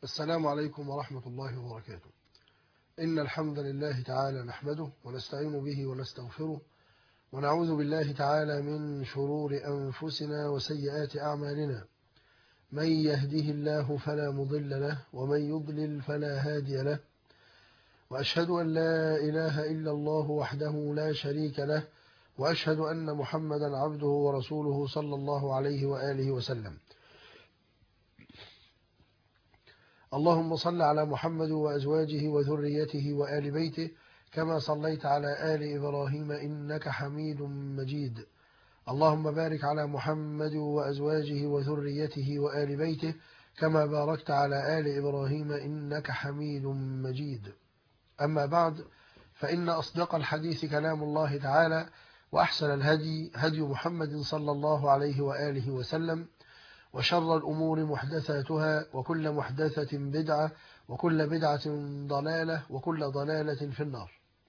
السلام عليكم ورحمة الله وبركاته. إن الحمد لله تعالى نحمده ونستعين به ونستغفره ونعوذ بالله تعالى من شرور أنفسنا وسيئات أعمالنا. من يهده الله فلا مضل له ومن يضلل فلا هادي له، وأشهد أن لا إله إلا الله وحده لا شريك له، وأشهد أن محمدا عبده ورسوله صلى الله عليه وآله وسلم. اللهم صل على محمد وأزواجه وذريته وآل بيته كما صليت على آل إبراهيم إنك حميد مجيد. اللهم بارك على محمد وأزواجه وذريته وآل بيته كما باركت على آل إبراهيم إنك حميد مجيد. أما بعد، فإن أصدق الحديث كلام الله تعالى، وأحسن الهدي هدي محمد صلى الله عليه وآله وسلم، وشر الأمور محدثاتها، وكل محدثة بدعة، وكل بدعة ضلالة، وكل ضلالة في النار.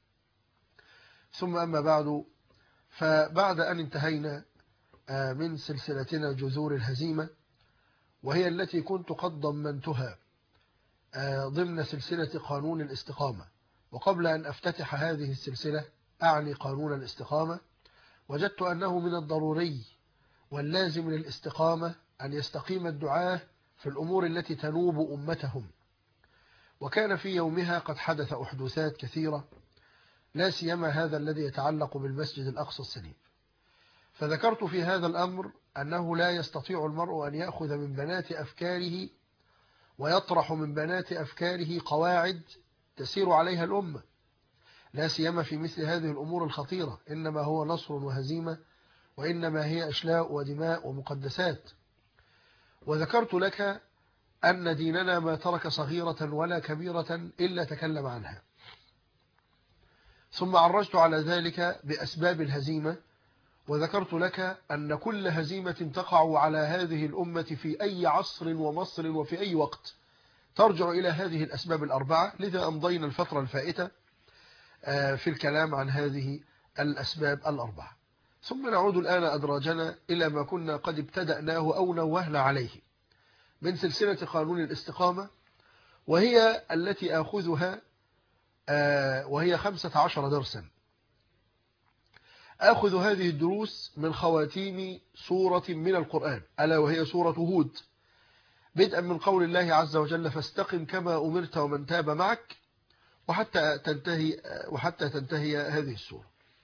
ثم أما بعد، فبعد أن انتهينا من سلسلتنا جذور الهزيمة، وهي التي كنت قد ضمنتها ضمن سلسلة قانون الاستقامة، وقبل أن أفتتح هذه السلسلة أعني قانون الاستقامة، وجدت أنه من الضروري واللازم للاستقامة أن يستقيم الدعاة في الأمور التي تنوب أمتهم. وكان في يومها قد حدث أحداثات كثيرة، لا سيما هذا الذي يتعلق بالمسجد الأقصى الشريف. فذكرت في هذا الأمر أنه لا يستطيع المرء أن يأخذ من بنات أفكاره ويطرح من بنات أفكاره قواعد تسير عليها الأمة، لا سيما في مثل هذه الأمور الخطيرة. إنما هو نصر وهزيمة، وإنما هي أشلاء ودماء ومقدسات. وذكرت لك أن ديننا ما ترك صغيرة ولا كبيرة إلا تكلم عنها. ثم عرجت على ذلك بأسباب الهزيمة، وذكرت لك أن كل هزيمة تقع على هذه الأمة في أي عصر ومصر وفي أي وقت ترجع إلى هذه الأسباب الأربعة. لذا أمضينا الفترة الفائتة في الكلام عن هذه الأسباب الأربعة. ثم نعود الآن أدراجنا إلى ما كنا قد ابتدأناه أو نوهنا عليه من سلسلة قانون الاستقامة، وهي التي آخذها وهي 15 درسا. آخذ هذه الدروس من خواتيم سورة من القرآن، ألا وهي سورة هود، بدءا من قول الله عز وجل: فاستقم كما أمرت ومن تاب معك، وحتى تنتهي هذه السورة.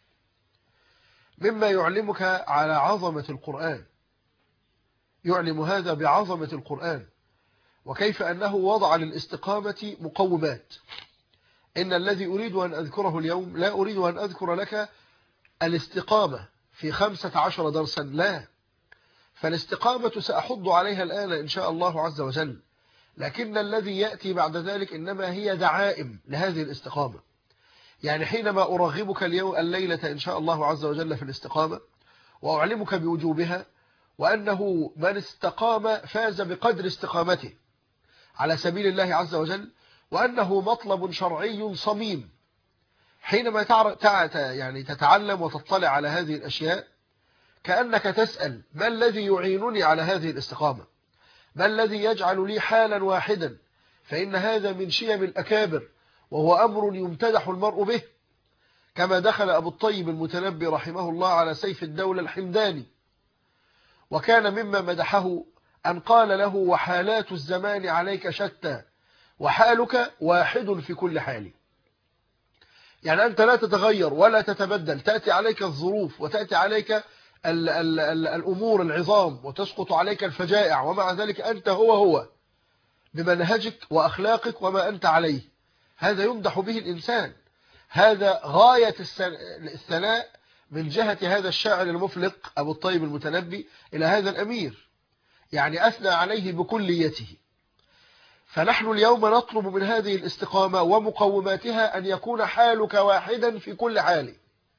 مما يعلمك على عظمة القرآن، يعلم هذا بعظمة القرآن، وكيف أنه وضع للاستقامة مقومات. إن الذي أريد أن أذكره اليوم لا أريد أن أذكر لك الاستقامة في 15 درسا، لا، فالاستقامة سأحض عليها الآن إن شاء الله عز وجل، لكن الذي يأتي بعد ذلك إنما هي دعائم لهذه الاستقامة. يعني حينما أرغبك الليلة إن شاء الله عز وجل في الاستقامة، وأعلمك بوجوبها، وأنه من استقام فاز بقدر استقامته على سبيل الله عز وجل، وأنه مطلب شرعي صميم. حينما تتعلم وتطلع على هذه الأشياء، كأنك تسأل: ما الذي يعينني على هذه الاستقامة؟ ما الذي يجعل لي حالا واحدا؟ فإن هذا من شيم الأكابر، وهو أمر يمتدح المرء به، كما دخل أبو الطيب المتنبي رحمه الله على سيف الدولة الحمداني، وكان مما مدحه أن قال له: وحالات الزمان عليك شتى، وحالك واحد في كل حال. يعني أنت لا تتغير ولا تتبدل، تأتي عليك الظروف وتأتي عليك الأمور العظام وتسقط عليك الفجائع، ومع ذلك أنت هو بمنهجك وأخلاقك وما أنت عليه. هذا يمدح به الإنسان، هذا غاية الثناء من جهة هذا الشاعر المفلق أبو الطيب المتنبي إلى هذا الأمير، يعني أثنى عليه بكليته. فنحن اليوم نطلب من هذه الاستقامة ومقوماتها أن يكون حالك واحدا في كل حال،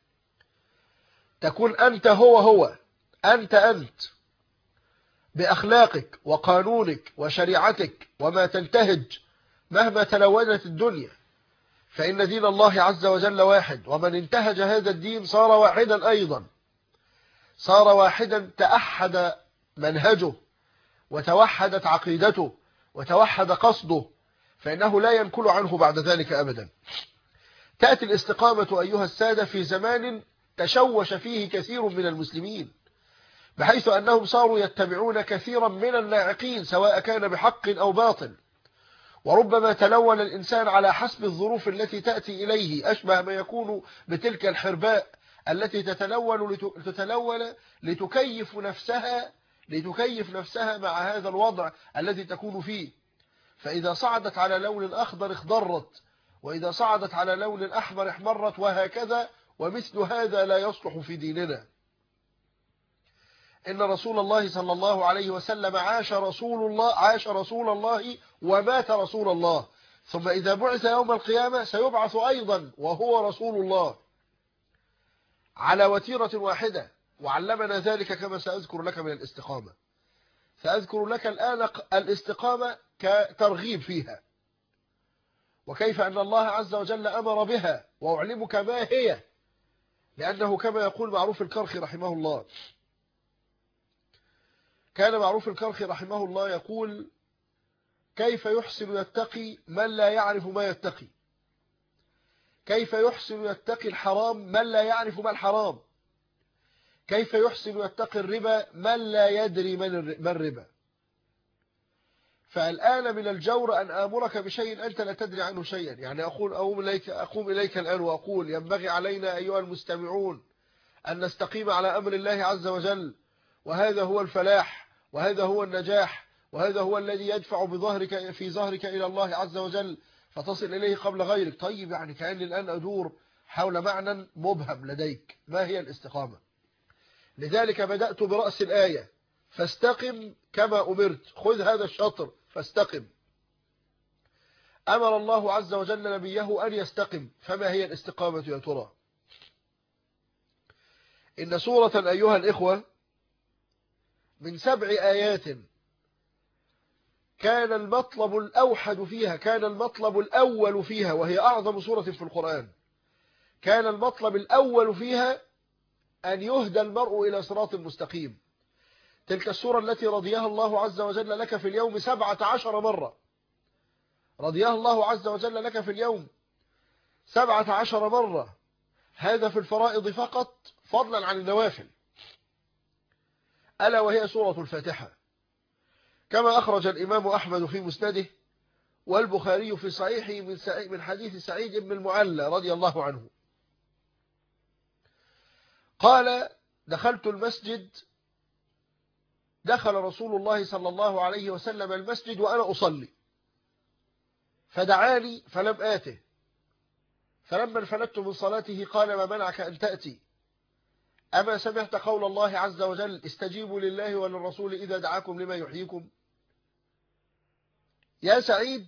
تكون أنت هو أنت بأخلاقك وقانونك وشريعتك وما تنتهج مهما تلونت الدنيا، فإن دين الله عز وجل واحد، ومن انتهج هذا الدين صار واحدا أيضا، صار واحدا، تأحد منهجه وتوحدت عقيدته وتوحد قصده فإنه لا ينكل عنه بعد ذلك أبدا. تأتي الاستقامة أيها السادة في زمان تشوش فيه كثير من المسلمين، بحيث أنهم صاروا يتبعون كثيرا من الناعقين سواء كان بحق أو باطل، وربما تلون الإنسان على حسب الظروف التي تأتي إليه، أشبه ما يكون بتلك الحرباء التي تتلون لتكيف نفسها مع هذا الوضع الذي تكون فيه. فإذا صعدت على لون أخضر اخضرت، وإذا صعدت على لون أحمر احمرت، وهكذا. ومثل هذا لا يصلح في ديننا. إن رسول الله صلى الله عليه وسلم عاش رسول الله ومات رسول الله، ثم إذا بعث يوم القيامة سيبعث أيضا وهو رسول الله على وتيرة واحدة. وعلمنا ذلك كما سأذكر لك من الاستقامة. سأذكر لك الآن الاستقامة كترغيب فيها، وكيف أن الله عز وجل أمر بها، وأعلمك ما هي، لأنه كما يقول معروف الكرخي رحمه الله، كان معروف الكرخي رحمه الله يقول: كيف يحسن يتقي من لا يعرف ما يتقي؟ كيف يحسن يتقي الحرام من لا يعرف ما الحرام؟ كيف يحسن يتقي الربا من لا يدري ما الربا؟ فالآن من الجور أن آمرك بشيء أنت لا تدري عنه شيئا. يعني أقوم إليك الآن وأقول: ينبغي علينا أيها المستمعون أن نستقيم على أمر الله عز وجل، وهذا هو الفلاح، وهذا هو النجاح، وهذا هو الذي يدفع في ظهرك إلى الله عز وجل فتصل إليه قبل غيرك. طيب، يعني كأني الآن أدور حول معنى مبهم لديك: ما هي الاستقامة؟ لذلك بدأت برأس الآية: فاستقم كما أمرت. خذ هذا الشطر، فاستقم. أمر الله عز وجل نبيه أن يستقم. فما هي الاستقامة يا ترى؟ إن سورة أيها الإخوة من 7 آيات كان المطلب الأوحد فيها، كان المطلب الأول فيها، وهي أعظم سورة في القرآن، كان المطلب الأول فيها أن يهدى المرء إلى صراط مستقيم. تلك السورة التي رضيها الله عز وجل لك في اليوم 17 مرة، رضيها الله عز وجل لك في اليوم 17 مرة، هذا في الفرائض فقط، فضلا عن النوافل، ألا وهي سورة الفاتحة، كما أخرج الإمام أحمد في مسنده والبخاري في صحيحه من حديث سعيد بن المعلى رضي الله عنه قال: دخلت المسجد، دخل رسول الله صلى الله عليه وسلم المسجد وأنا أصلي، فدعاني فلم آته، فلما انفلت من صلاته قال: ما منعك أن تأتي؟ أما سمعت قول الله عز وجل: استجيبوا لله وللرسول إذا دعاكم لما يحييكم؟ يا سعيد،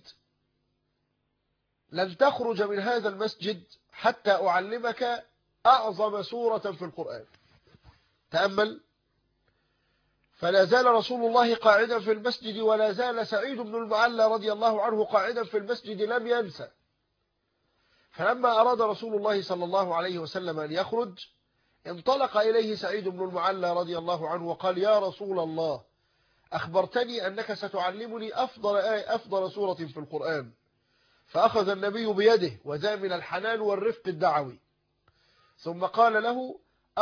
لن تخرج من هذا المسجد حتى أعلمك أعظم سورة في القرآن. تأمل، فلا زال رسول الله قاعدا في المسجد، ولا زال سعيد بن المعلى رضي الله عنه قاعدا في المسجد لم ينسى. فلما أراد رسول الله صلى الله عليه وسلم أن يخرج، انطلق إليه سعيد بن المعلى رضي الله عنه وقال: يا رسول الله، أخبرتني أنك ستعلمني أفضل سورة في القرآن. فأخذ النبي بيده، وذا من الحنان والرفق الدعوي، ثم قال له: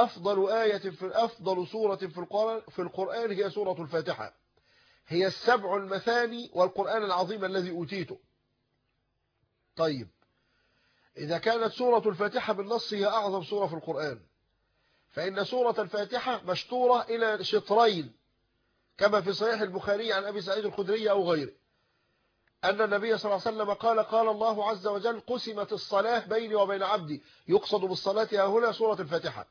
أفضل سورة في القرآن هي سورة الفاتحة، هي 7 المثاني والقرآن العظيم الذي أوتيته. طيب، إذا كانت سورة الفاتحة بالنص هي أعظم سورة في القرآن، فإن سورة الفاتحة مشطورة إلى شطرين، كما في صحيح البخاري عن أبي سعيد الخدري أو غيره أن النبي صلى الله عليه وسلم قال الله عز وجل: قسمت الصلاة بيني وبين عبدي. يقصد بالصلاة هنا سورة الفاتحة.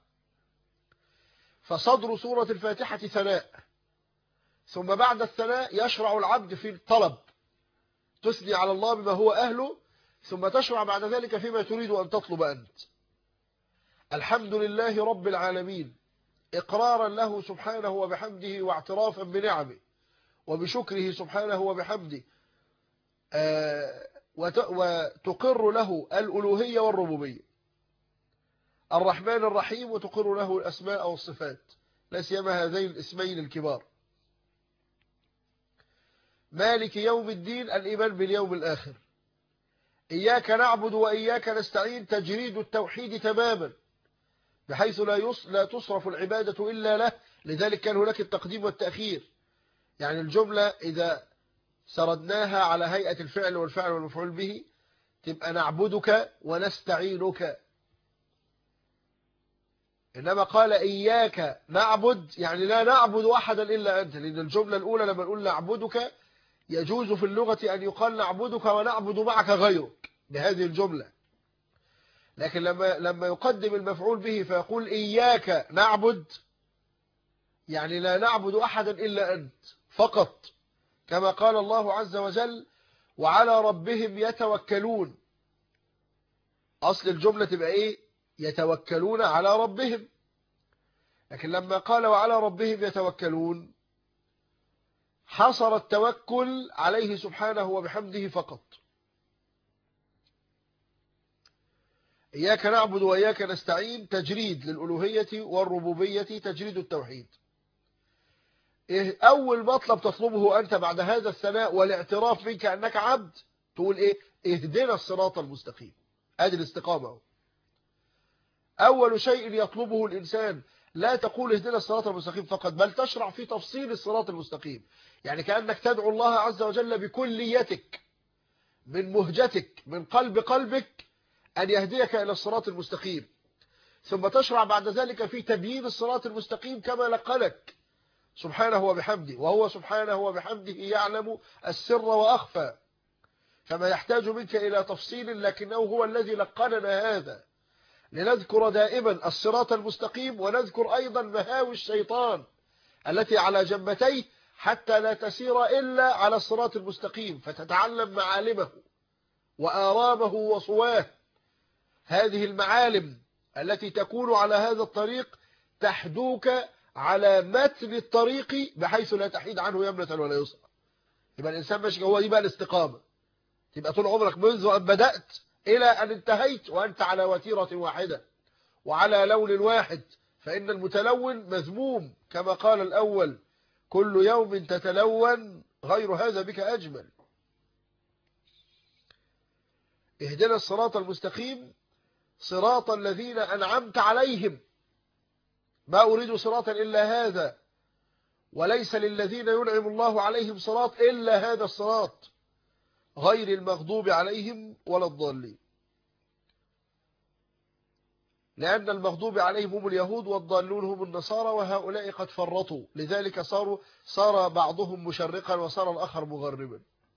فصدر سورة الفاتحة ثناء، ثم بعد الثناء يشرع العبد في الطلب، تثني على الله بما هو أهله، ثم تشرع بعد ذلك فيما تريد أن تطلب أنت. الحمد لله رب العالمين، إقرارا له سبحانه وبحمده، واعترافا بنعمه وبشكره سبحانه وبحمده، وتقر له الألوهية والربوبية. الرحمن الرحيم، وتقر له الأسماء والصفات، لا سيما هذين الاسمين الكبار. مالك يوم الدين الإيمان باليوم الآخر. إياك نعبد وإياك نستعين تجريد التوحيد تماما، بحيث لا تصرف العبادة إلا له، لذلك كان هناك التقديم والتأخير. يعني الجملة إذا سردناها على هيئة الفعل والفعل والمفعول به تبقى نعبدك ونستعينك. إنما قال إياك نعبد يعني لا نعبد أحدا إلا أنت، لأن الجملة الأولى لما نقول نعبدك يجوز في اللغة أن يقال نعبدك ونعبد معك غيرك بهذه الجملة. لكن لما يقدم المفعول به فيقول إياك نعبد يعني لا نعبد أحدا إلا أنت فقط، كما قال الله عز وجل وعلى ربهم يتوكلون. أصل الجملة تبقى إيه؟ يتوكلون على ربهم. لكن لما قال وعلى ربهم يتوكلون حصر التوكل عليه سبحانه وبحمده فقط. إياك نعبد وإياك نستعين تجريد للألوهية والربوبية، تجريد التوحيد. أول مطلب تطلبه أنت بعد هذا الثناء والاعتراف منك أنك عبد تقول إيه؟ اهدنا الصراط المستقيم. هذه الاستقامة. أول شيء يطلبه الإنسان لا تقول اهدنا الصراط المستقيم فقط، بل تشرع في تفصيل الصراط المستقيم. يعني كأنك تدعو الله عز وجل بكليتك من مهجتك من قلبك أن يهديك إلى الصراط المستقيم، ثم تشرع بعد ذلك في تبيين الصراط المستقيم كما لقنك سبحانه وبحمده، وهو سبحانه وبحمده يعلم السر وأخفى، فما يحتاج منك إلى تفصيل، لكنه هو الذي لقننا هذا لنذكر دائما الصراط المستقيم، ونذكر أيضا مهاوي الشيطان التي على جنبتيه حتى لا تسير إلا على الصراط المستقيم، فتتعلم معالمه وآرامه وصواه. هذه المعالم التي تكون على هذا الطريق تحدوك على متن الطريق بحيث لا تحيد عنه يمنة ولا يسرى. يبقى الإنسان ماشي، هو دي بقى الاستقامة. تبقى طول عمرك منذ أن بدأت إلى أن انتهيت وأنت على وتيرة واحدة وعلى لون واحد، فإن المتلون مذموم كما قال الأول كل يوم تتلون غير هذا بك أجمل. اهدنا الصراط المستقيم صراط الذين أنعمت عليهم، ما أريد صراطا إلا هذا، وليس للذين ينعم الله عليهم صراط إلا هذا الصراط غير المغضوب عليهم ولا الضالين. لأن المغضوب عليهم هم اليهود والضالون هم النصارى، وهؤلاء قد فرطوا، لذلك صار بعضهم مشرقا وصار الآخر مغربا.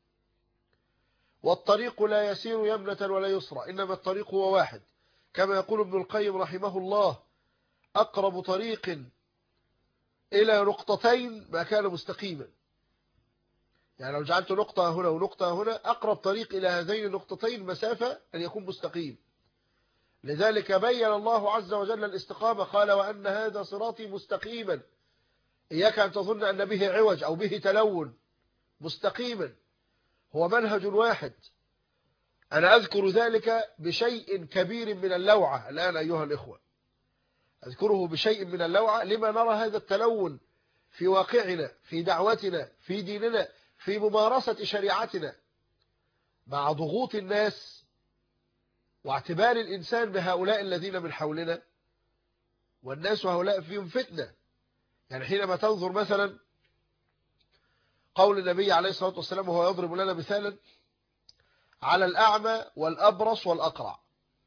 والطريق لا يسير يمنة ولا يسرى، إنما الطريق هو واحد، كما يقول ابن القيم رحمه الله أقرب طريق إلى نقطتين ما كان مستقيما. يعني لو جعلت نقطة هنا ونقطة هنا أقرب طريق إلى هذين النقطتين مسافة أن يكون مستقيم. لذلك بين الله عز وجل الاستقامة، قال وأن هذا صراطي مستقيما، إياك أن تظن أن به عوج أو به تلون، مستقيما هو منهج واحد. أنا أذكر ذلك بشيء كبير من اللوعة الآن أيها الإخوة، أذكره بشيء من اللوعة لما نرى هذا التلون في واقعنا، في دعوتنا، في ديننا، في ممارسة شريعتنا، مع ضغوط الناس واعتبار الإنسان بهؤلاء الذين من حولنا، والناس هؤلاء فيهم فتنة. يعني حينما تنظر مثلا قول النبي عليه الصلاة والسلام وهو يضرب لنا مثالا على الأعمى والأبرص والأقرع،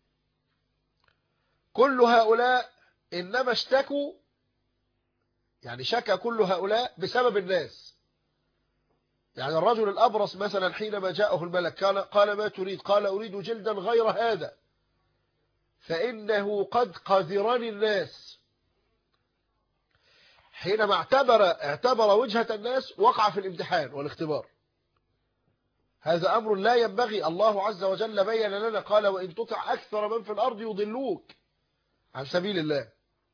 كل هؤلاء إنما اشتكوا، يعني شكى كل هؤلاء بسبب الناس. يعني الرجل الأبرص مثلا حينما جاءه الملك قال ما تريد؟ قال أريد جلدا غير هذا فإنه قد قذرني الناس. حينما اعتبر وجهة الناس وقع في الامتحان والاختبار. هذا أمر لا ينبغي. الله عز وجل بين لنا قال وإن تطع أكثر من في الأرض يضلوك عن سبيل الله.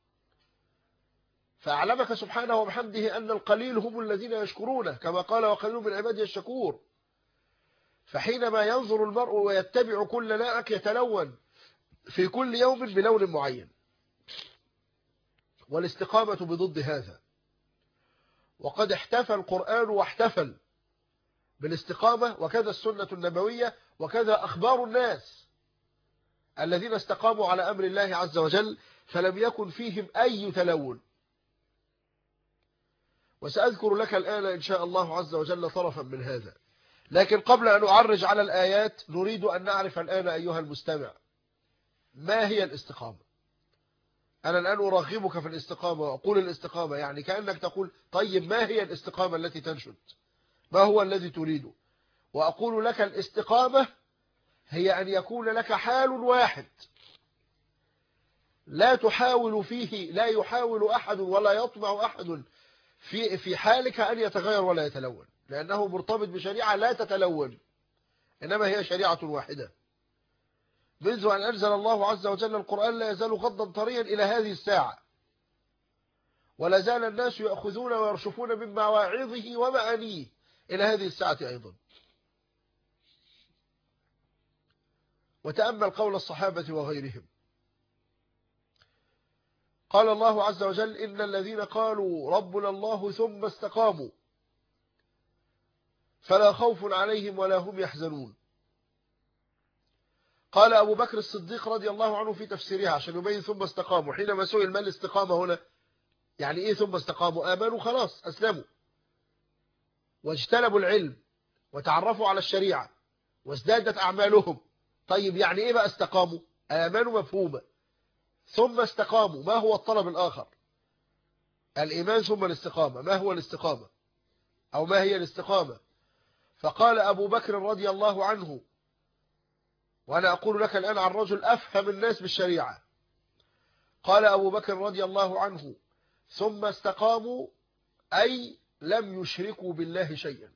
فأعلمك سبحانه وبحمده أن القليل هم الذين يشكرونه، كما قال وقليل من عبادي الشكور. فحينما ينظر المرء ويتبع كل ناعك يتلون في كل يوم بلون معين، والاستقامة بضد هذا. وقد احتفى القرآن واحتفل بالاستقامة، وكذا السنة النبوية، وكذا أخبار الناس الذين استقاموا على أمر الله عز وجل فلم يكن فيهم أي تلون. وسأذكر لك الآن إن شاء الله عز وجل طرفا من هذا، لكن قبل أن أعرج على الآيات نريد أن نعرف الآن أيها المستمع ما هي الاستقامة. أنا الآن أرغبك في الاستقامة وأقول الاستقامة، يعني كأنك تقول طيب ما هي الاستقامة التي تنشد؟ ما هو الذي تريده؟ وأقول لك الاستقامة هي أن يكون لك حال واحد لا تحاول فيه، لا يحاول أحد ولا يطمع أحد في حالك أن يتغير ولا يتلون، لأنه مرتبط بشريعة لا تتلون، إنما هي شريعة واحدة. منذ أن أنزل الله عز وجل القرآن لا يزال غضا طريا إلى هذه الساعة، ولا زال الناس يأخذون ويرشفون من مواعظه ومعانيه إلى هذه الساعة أيضا. وتأمل قول الصحابة وغيرهم، قال الله عز وجل إن الذين قالوا ربنا الله ثم استقاموا فلا خوف عليهم ولا هم يحزنون. قال أبو بكر الصديق رضي الله عنه في تفسيرها عشان يبين ثم استقاموا، حينما سئل ما الاستقامة هنا، يعني إيه ثم استقاموا؟ آمنوا خلاص أسلموا واجتنبوا العلم وتعرفوا على الشريعة وازدادت أعمالهم. طيب يعني إيه بقى استقاموا؟ آمنوا مفهومة، ثم استقاموا ما هو الطلب الآخر؟ الإيمان ثم الاستقامة. ما هو الاستقامة أو ما هي الاستقامة؟ فقال أبو بكر رضي الله عنه، وأنا أقول لك الآن عن رجل أفهم الناس بالشريعة، قال أبو بكر رضي الله عنه ثم استقاموا أي لم يشركوا بالله شيئا،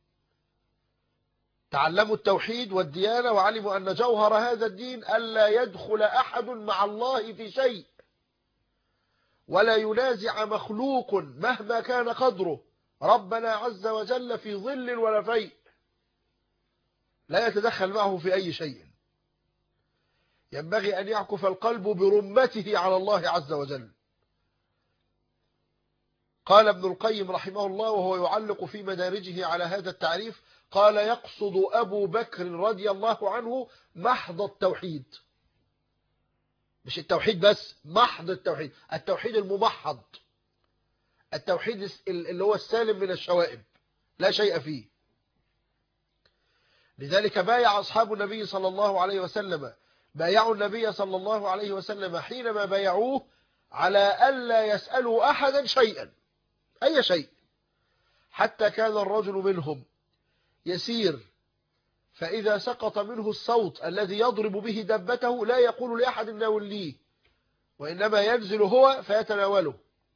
تعلموا التوحيد والديانة وعلموا أن جوهر هذا الدين ألا يدخل أحد مع الله في شيء ولا ينازع مخلوق مهما كان قدره ربنا عز وجل في ظل ولا فيء، لا يتدخل معه في أي شيء. ينبغي أن يعكف القلب برمته على الله عز وجل. قال ابن القيم رحمه الله وهو يعلق في مدارجه على هذا التعريف، قال يقصد أبو بكر رضي الله عنه محض التوحيد، مش التوحيد بس، محض التوحيد، التوحيد الممحض، التوحيد اللي هو السالم من الشوائب لا شيء فيه. لذلك بايع أصحاب النبي صلى الله عليه وسلم، بايعوا النبي صلى الله عليه وسلم حينما بايعوه على ألا يسألوا أحدا شيئا، أي شيء، حتى كان الرجل منهم يسير فإذا سقط منه الصوت الذي يضرب به دبته لا يقول لأحد ناوليه، وإنما ينزل هو فيتناوله.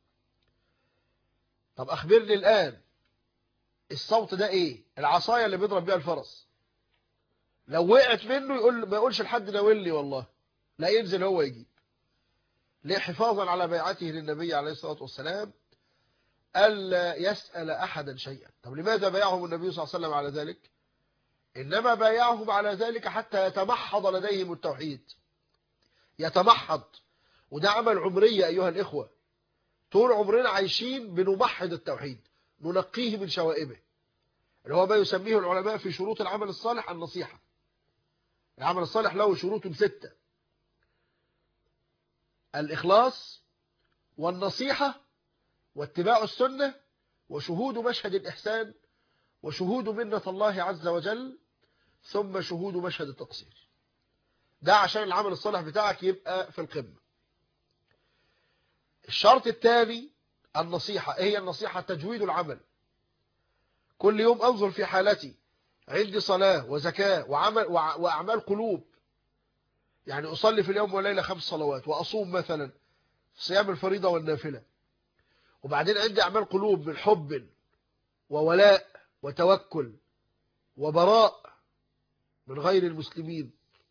طب أخبرني الآن الصوت ده إيه؟ العصاية اللي بيضرب بها الفرس، لو وقعت منه ما يقولش لحد ناولني والله، لا ينزل هو يجيب. ليه؟ حفاظا على بيعته للنبي عليه الصلاة والسلام ألا يسأل أحدا شيئا. طب لماذا بايعهم النبي صلى الله عليه وسلم على ذلك؟ إنما بايعهم على ذلك حتى يتمحض لديهم التوحيد، يتمحض. وده عمل عمرية أيها الإخوة، طول عمرنا عايشين بنمحض التوحيد، ننقيه من شوائبه، اللي هو ما يسميه العلماء في شروط العمل الصالح النصيحة. العمل الصالح له شروط 6: الإخلاص والنصيحة واتباع السنة وشهود مشهد الإحسان وشهود منة الله عز وجل ثم شهود مشهد التقصير. ده عشان العمل الصالح بتاعك يبقى في القمة. الشرط الثاني النصيحة. ايه هي النصيحة؟ تجويد العمل. كل يوم انظر في حالتي، عندي صلاة وزكاة وعمل وأعمال قلوب، يعني أصلي في اليوم والليلة 5 صلوات وأصوم مثلا صيام الفريضة والنافلة، وبعدين عندي أعمال قلوب من حب وولاء وتوكل وبراء من غير المسلمين،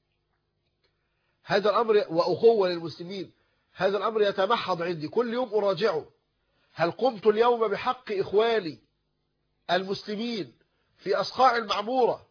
هذا الأمر وأخوة للمسلمين، هذا الأمر يتمحض عندي، كل يوم أراجعه، هل قمت اليوم بحق إخواني المسلمين في أصقاع المعمورة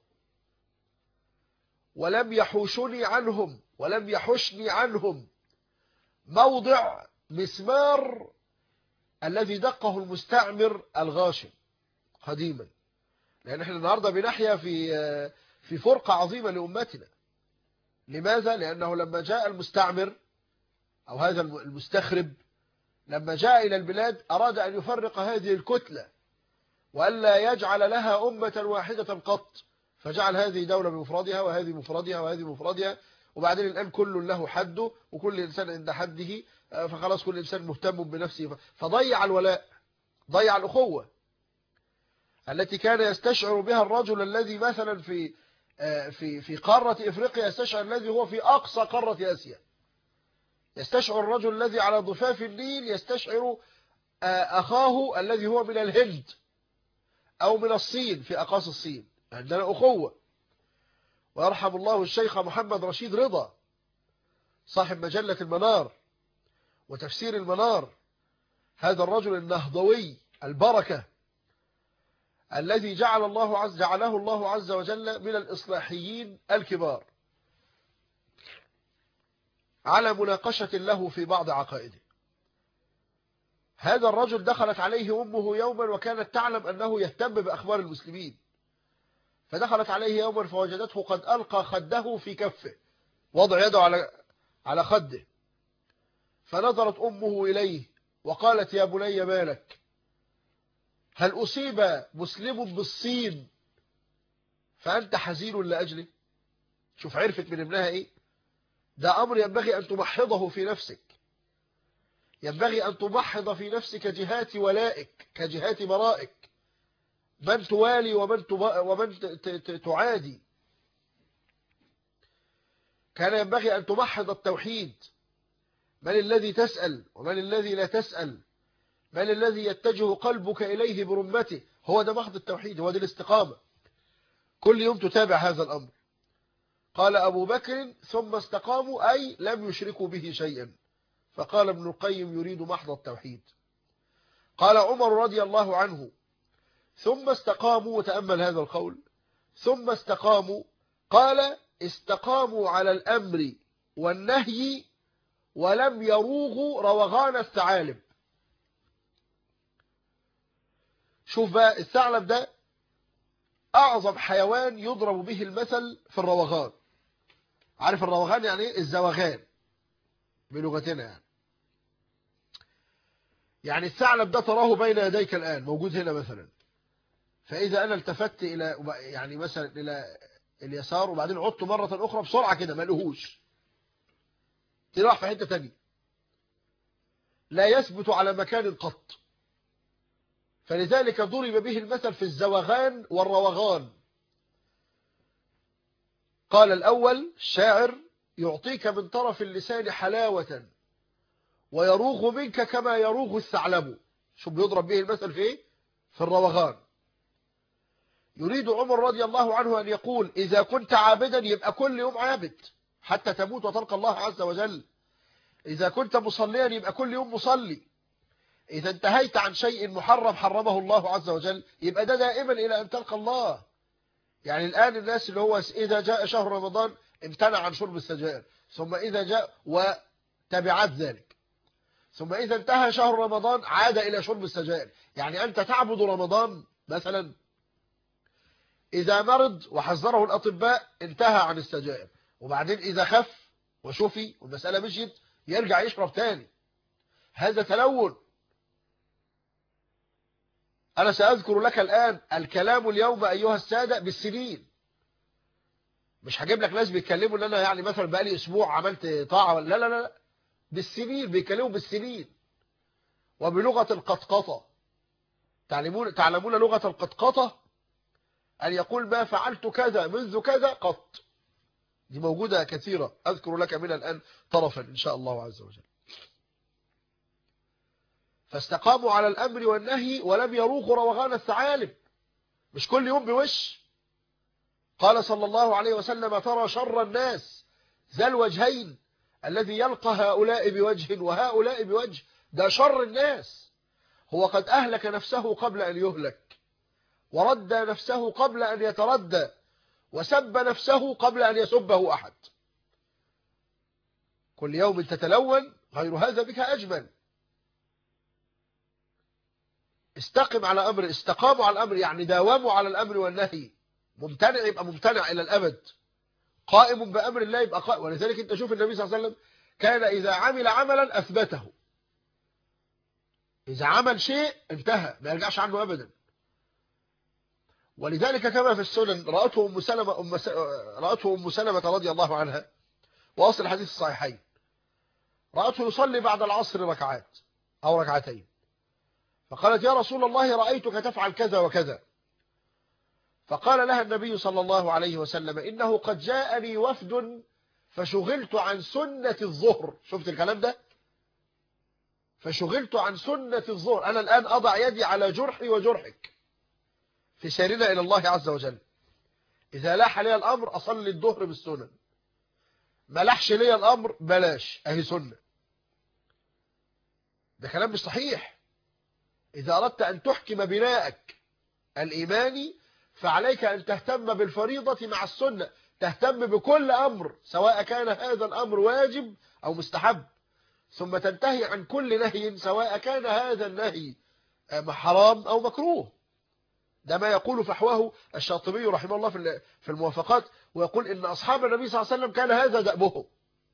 ولم يحوشني عنهم ولم يحشني عنهم موضع مسمار الذي دقه المستعمر الغاشم قديما، لأن احنا النهاردة بنحيا في فرقة عظيمة لأمتنا. لماذا؟ لأنه لما جاء المستعمر أو هذا المستخرب لما جاء إلى البلاد أراد أن يفرق هذه الكتلة وألا يجعل لها أمة واحدة قط، فجعل هذه دولة بمفردها وهذه مفردها وهذه مفردها، وبعدين الآن كل له حده وكل إنسان عند حده، فخلاص كل إنسان مهتم بنفسه، فضيع الولاء، ضيع الأخوة التي كان يستشعر بها الرجل الذي مثلا في قارة إفريقيا يستشعر الذي هو في أقصى قارة آسيا، يستشعر الرجل الذي على ضفاف النيل يستشعر أخاه الذي هو من الهند أو من الصين في أقاصي الصين. عندنا أخوة. ويرحم الله الشيخ محمد رشيد رضا صاحب مجلة المنار وتفسير المنار، هذا الرجل النهضوي البركة الذي جعله الله عز وجل من الإصلاحيين الكبار، على مناقشة له في بعض عقائده. هذا الرجل دخلت عليه أمه يوما وكانت تعلم أنه يهتم بأخبار المسلمين، فدخلت عليه يوما فوجدته قد ألقى خده في كفه، وضع يده على خده، فنظرت أمه إليه وقالت: يا بني مالك؟ هل أصيب مسلم بالصين فأنت حزين لأجله؟ شوف عرفت من ابنها إيه؟ ده أمر ينبغي أن تمحضه في نفسك، ينبغي أن تمحض في نفسك جهات ولائك كجهات برائك، من توالي ومن تعادي. كان ينبغي أن تمحض التوحيد، من الذي تسأل ومن الذي لا تسأل، من الذي يتجه قلبك إليه برمته، هو ده محض التوحيد، هو ده الاستقامة. كل يوم تتابع هذا الأمر. قال أبو بكر: ثم استقاموا أي لم يشركوا به شيئا. فقال ابن القيم: يريد محض التوحيد. قال عمر رضي الله عنه: ثم استقاموا، وتأمل هذا القول، ثم استقاموا، قال: استقاموا على الأمر والنهي ولم يروغوا روغان الثعالب. شوف بقى، الثعلب ده أعظم حيوان يضرب به المثل في الروغان. عارف الروغان يعني ايه؟ الزوغان بلغتنا يعني الثعلب ده تراه بين يديك الآن موجود هنا مثلا، فإذا أنا التفت إلى يعني مثلا إلى اليسار وبعدين عدت مرة أخرى بسرعة كده ما لقوهوش، تروح في حتة تانية، لا يثبت على مكان قط. فلذلك ضرب به المثل في الزوغان والروغان. قال الأول الشاعر: يعطيك من طرف اللسان حلاوة ويروغ منك كما يروغ الثعلب. شو بيضرب به المثل في ايه؟ في الروغان. يريد عمر رضي الله عنه أن يقول: إذا كنت عابدا يبقى كل يوم عابد حتى تموت وتلقى الله عز وجل. إذا كنت مصليا يبقى كل يوم مصلي. إذا انتهيت عن شيء محرم حرمه الله عز وجل يبقى ده دائما إلى أن تلقى الله. يعني الآن الناس اللي هو إذا جاء شهر رمضان امتنع عن شرب السجائر، ثم إذا جاء وتبعات ذلك، ثم إذا انتهى شهر رمضان عاد إلى شرب السجائر. يعني أنت تعبد رمضان مثلا، إذا مرض وحذره الأطباء انتهى عن السجائر، وبعدين إذا خف وشفي والمسألة مشيت يرجع يشرب تاني. هذا تلون. أنا سأذكر لك الآن الكلام اليوم أيها السادة بالسنين، مش هجيب لك ناس بيتكلموا ان انا يعني مثلا بقالي اسبوع عملت طاعة، لا لا لا، بالسنين، بيتكلموا بالسنين وبلغة القطقطة. تعلمون لغة القطقطة؟ أن يقول: ما فعلت كذا منذ كذا قط. دي موجودة كثيرة، أذكر لك منها الآن طرفا إن شاء الله عز وجل. فاستقاموا على الأمر والنهي ولم يروغوا روغان الثعالب، مش كل يوم بوش. قال صلى الله عليه وسلم: ترى شر الناس ذا الوجهين الذي يلقى هؤلاء بوجه وهؤلاء بوجه. ده شر الناس، هو قد أهلك نفسه قبل أن يهلك، وردى نفسه قبل أن يتردى، وسب نفسه قبل أن يسبه أحد. كل يوم تتلون غير هذا بك أجمل. استقم على أمر، استقاموا على الأمر يعني داوموا على الأمر والنهي. ممتنع يبقى ممتنع إلى الأبد، قائم بأمر الله يبقى قائم. ولذلك أنت شوف النبي صلى الله عليه وسلم كان إذا عمل عملا أثبته، إذا عمل شيء انتهى ما يرجعش عنه أبدا. ولذلك كما في السنن رأته أم سلمة رضي الله عنها، وأصل الحديث الصحيحين، رأته يصلي بعد العصر ركعات أو ركعتين، فقالت: يا رسول الله رأيتك تفعل كذا وكذا. فقال لها النبي صلى الله عليه وسلم: إنه قد جاءني وفد فشغلت عن سنة الظهر. شفت الكلام ده؟ فشغلت عن سنة الظهر، أنا الآن أضع يدي على جرحي وجرحك في سيرنا إلى الله عز وجل. إذا لاح لي الأمر أصلي الظهر بالسنن، ما لحش لي الأمر بلاش، أهي سنة. ده كلام مش صحيح. إذا أردت أن تحكم بناءك الإيماني فعليك أن تهتم بالفريضة مع السنة، تهتم بكل أمر سواء كان هذا الأمر واجب أو مستحب، ثم تنتهي عن كل نهي سواء كان هذا النهي حرام أو مكروه. ده ما يقول فحواه الشاطبي رحمه الله في الموافقات، ويقول إن أصحاب النبي صلى الله عليه وسلم كان هذا دأبهم،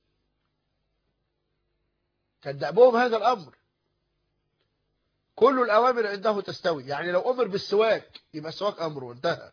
كان دأبهم هذا الأمر. كل الأوامر عنده تستوي، يعني لو أمر بالسواك يبقى السواك أمر وانتهى.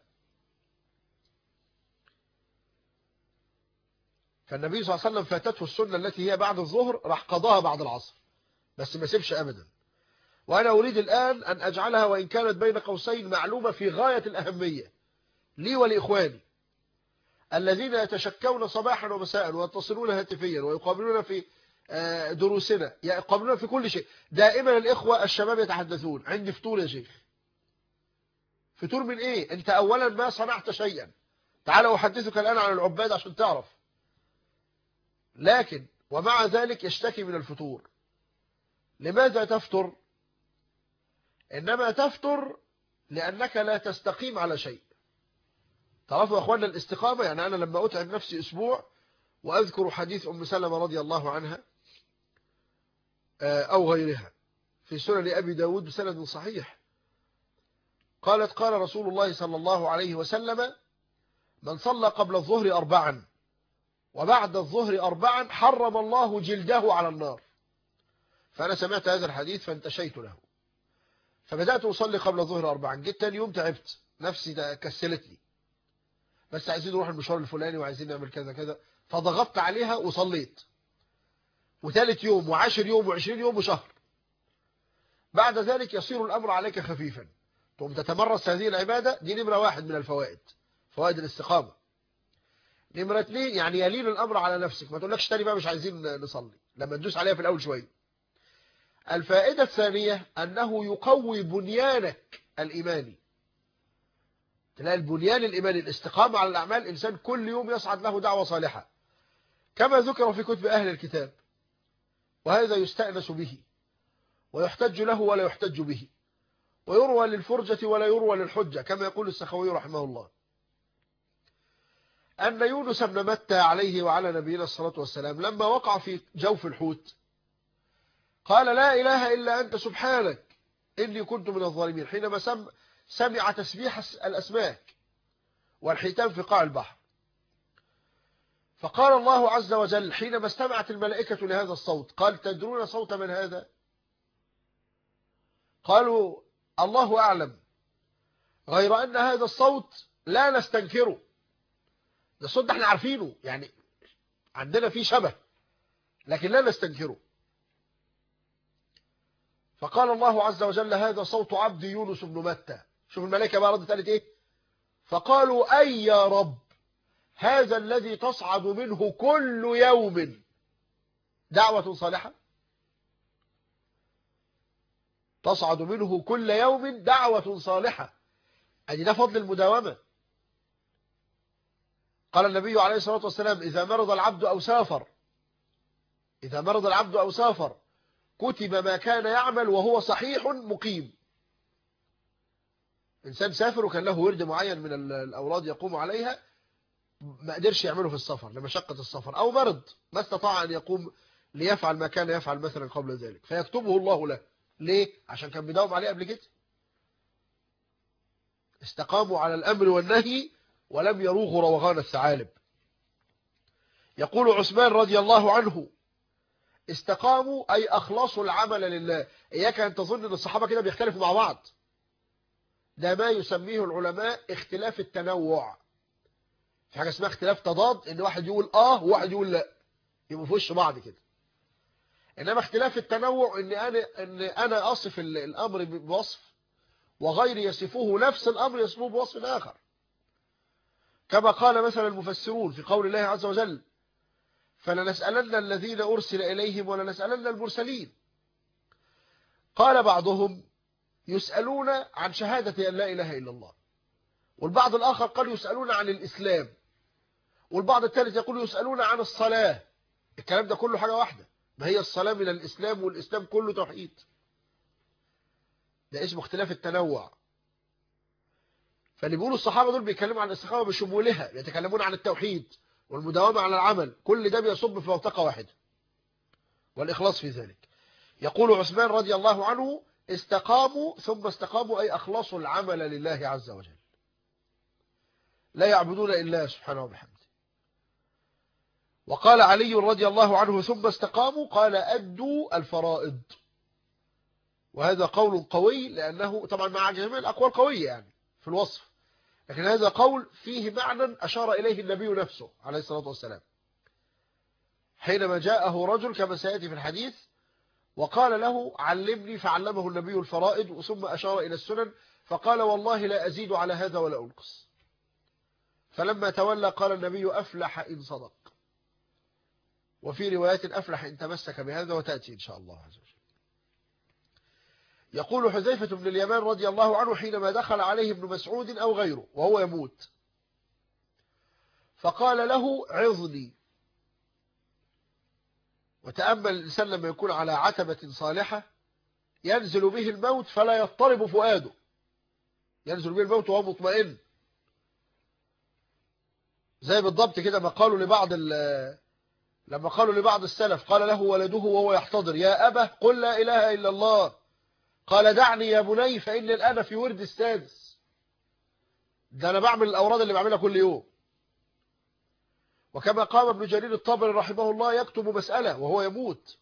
فالنبي صلى الله عليه وسلم فاتته السنة التي هي بعد الظهر، راح قضاها بعد العصر، بس ما سيبش أبدا. وأنا أريد الآن أن أجعلها وإن كانت بين قوسين معلومة في غاية الأهمية لي ولإخواني الذين يتشكون صباحا ومساء ويتصلون هاتفيا ويقابلون في دروسنا، يقابلون في كل شيء. دائما الإخوة الشباب يتحدثون: عندي فطور يا شيخ. فطور من إيه؟ أنت أولا ما صنعت شيئا. تعال أحدثك الآن عن العباد عشان تعرف. لكن ومع ذلك يشتكي من الفطور. لماذا تفطر؟ إنما تفطر لأنك لا تستقيم على شيء. تعرفوا يا أخوانا الاستقامة، يعني أنا لما أتعب نفسي أسبوع وأذكر حديث أم سلمة رضي الله عنها أو غيرها في سنن أبي داود بسند صحيح، قالت: قال رسول الله صلى الله عليه وسلم: من صلى قبل الظهر 4 وبعد الظهر 4 حرم الله جلده على النار. فأنا سمعت هذا الحديث فانتشيت له، فبدأت أصلي قبل الظهر 4. جيت تاني يوم تعبت، نفسي كسلتني، بس عايزين نروح المشوار الفلاني وعايزين نعمل كذا كذا، فضغطت عليها وصليت. وثالث يوم و10 يوم و20 يوم وشهر، بعد ذلك يصير الأمر عليك خفيفا، تقوم تتمرس هذه العبادة. دي نمرة 1 من الفوائد، فوائد الاستقامة. نمرة 2 يعني يلين الأمر على نفسك، ما تقولكش تاني بقى مش عايزين نصلي لما تدوس عليها في الأول شوية. الفائدة الثانية أنه يقوي بنيانك الإيماني. تلاقي البنيان الإيماني، الاستقامة على الأعمال، إنسان كل يوم يصعد له دعوة صالحة كما ذكر في كتب أهل الكتاب، وهذا يستأنس به ويحتج له ولا يحتج به، ويروى للفرجة ولا يروى للحجة، كما يقول السخوي رحمه الله أن يونس بن متى عليه وعلى نبينا الصلاة والسلام لما وقع في جوف الحوت قال: لا إله إلا أنت سبحانك إني كنت من الظالمين، حينما سمع تسبيح الأسماك والحيتان في قاع البحر. فقال الله عز وجل حينما استمعت الملائكة لهذا الصوت، قال: تدرون صوت من هذا؟ قالوا: الله أعلم، غير أن هذا الصوت لا نستنكره، ده الصوت ده احنا عارفينه، يعني عندنا فيه شبه، لكن لا نستنكره. فقال الله عز وجل: هذا صوت عبد يونس بن متى. شوف الملائكة بقى ردت قالت ايه؟ فقالوا: أي يا رب، هذا الذي تصعد منه كل يوم دعوة صالحة، تصعد منه كل يوم دعوة صالحة، أدي ده فضل المداومة. قال النبي عليه الصلاة والسلام: إذا مرض العبد أو سافر كتب ما كان يعمل وهو صحيح مقيم. إنسان سافر وكان له ورد معين من الأوراد يقوم عليها، ما قدرش يعمله في السفر لمشقة السفر، أو مرض ما استطاع أن يقوم ليفعل ما كان يفعل مثلا قبل ذلك، فيكتبه الله له. ليه؟ عشان كان بيداوم عليه قبل كده. استقاموا على الأمر والنهي ولم يروغوا روغان الثعالب. يقول عثمان رضي الله عنه استقاموا أي أخلصوا العمل لله. إياك أن تظن أن الصحابة كده بيختلفوا مع بعض، ده ما يسميه العلماء اختلاف التنوع. في حاجة اسمها اختلاف تضاد، ان واحد يقول وواحد يقول لا، يبقوا في وش بعض كده. انما اختلاف التنوع ان انا اصف الامر بوصف وغيري يصفه نفس الامر يصفه بوصف اخر، كما قال مثلا المفسرون في قول الله عز وجل فلنسألن الذين ارسل اليهم ولنسألن المرسلين. قال بعضهم يسألون عن شهادة ان لا اله الا الله، والبعض الاخر قال يسألون عن الاسلام، والبعض الثالث يقول يسألون عن الصلاة. الكلام ده كله حاجة واحدة، ما هي الصلاة من الإسلام، والإسلام كله توحيد. ده اسمه اختلاف التنوع. فاللي بيقولوا الصحابة دول بيتكلموا عن الاستقامة بشمولها، يتكلمون عن التوحيد والمداومة على العمل، كل ده بيصب في منطقة واحدة والإخلاص في ذلك. يقول عثمان رضي الله عنه استقاموا ثم استقاموا أي أخلصوا العمل لله عز وجل، لا يعبدون إلا سبحانه وبحمده. وقال علي رضي الله عنه ثم استقاموا قال أدوا الفرائض، وهذا قول قوي لأنه طبعا مع جميع الأقوال قوية يعني في الوصف، لكن هذا قول فيه معنى أشار إليه النبي نفسه عليه الصلاة والسلام حينما جاءه رجل كما سيأتي في الحديث وقال له علمني، فعلمه النبي الفرائض ثم أشار إلى السنن فقال والله لا أزيد على هذا ولا أنقص. فلما تولى قال النبي أفلح إن صدق، وفي روايات أفلح إن تمسك بهذا، وتأتي إن شاء الله عز وجل. يقول حذيفة بن اليمان رضي الله عنه حينما دخل عليه ابن مسعود أو غيره وهو يموت فقال له عظني. وتأمل الإنسان لما يكون على عتبة صالحة ينزل به الموت فلا يضطرب فؤاده، ينزل به الموت وهو مطمئن، زي بالضبط كده ما قالوا لما قالوا لبعض السلف قال له ولده وهو يحتضر يا أبا قل لا إله إلا الله، قال دعني يا بني فإني الآن في ورد السادس، ده أنا بعمل الأوراد اللي بعملها كل يوم. وكما قام ابن جرير الطبري رحمه الله يكتب مسألة وهو يموت،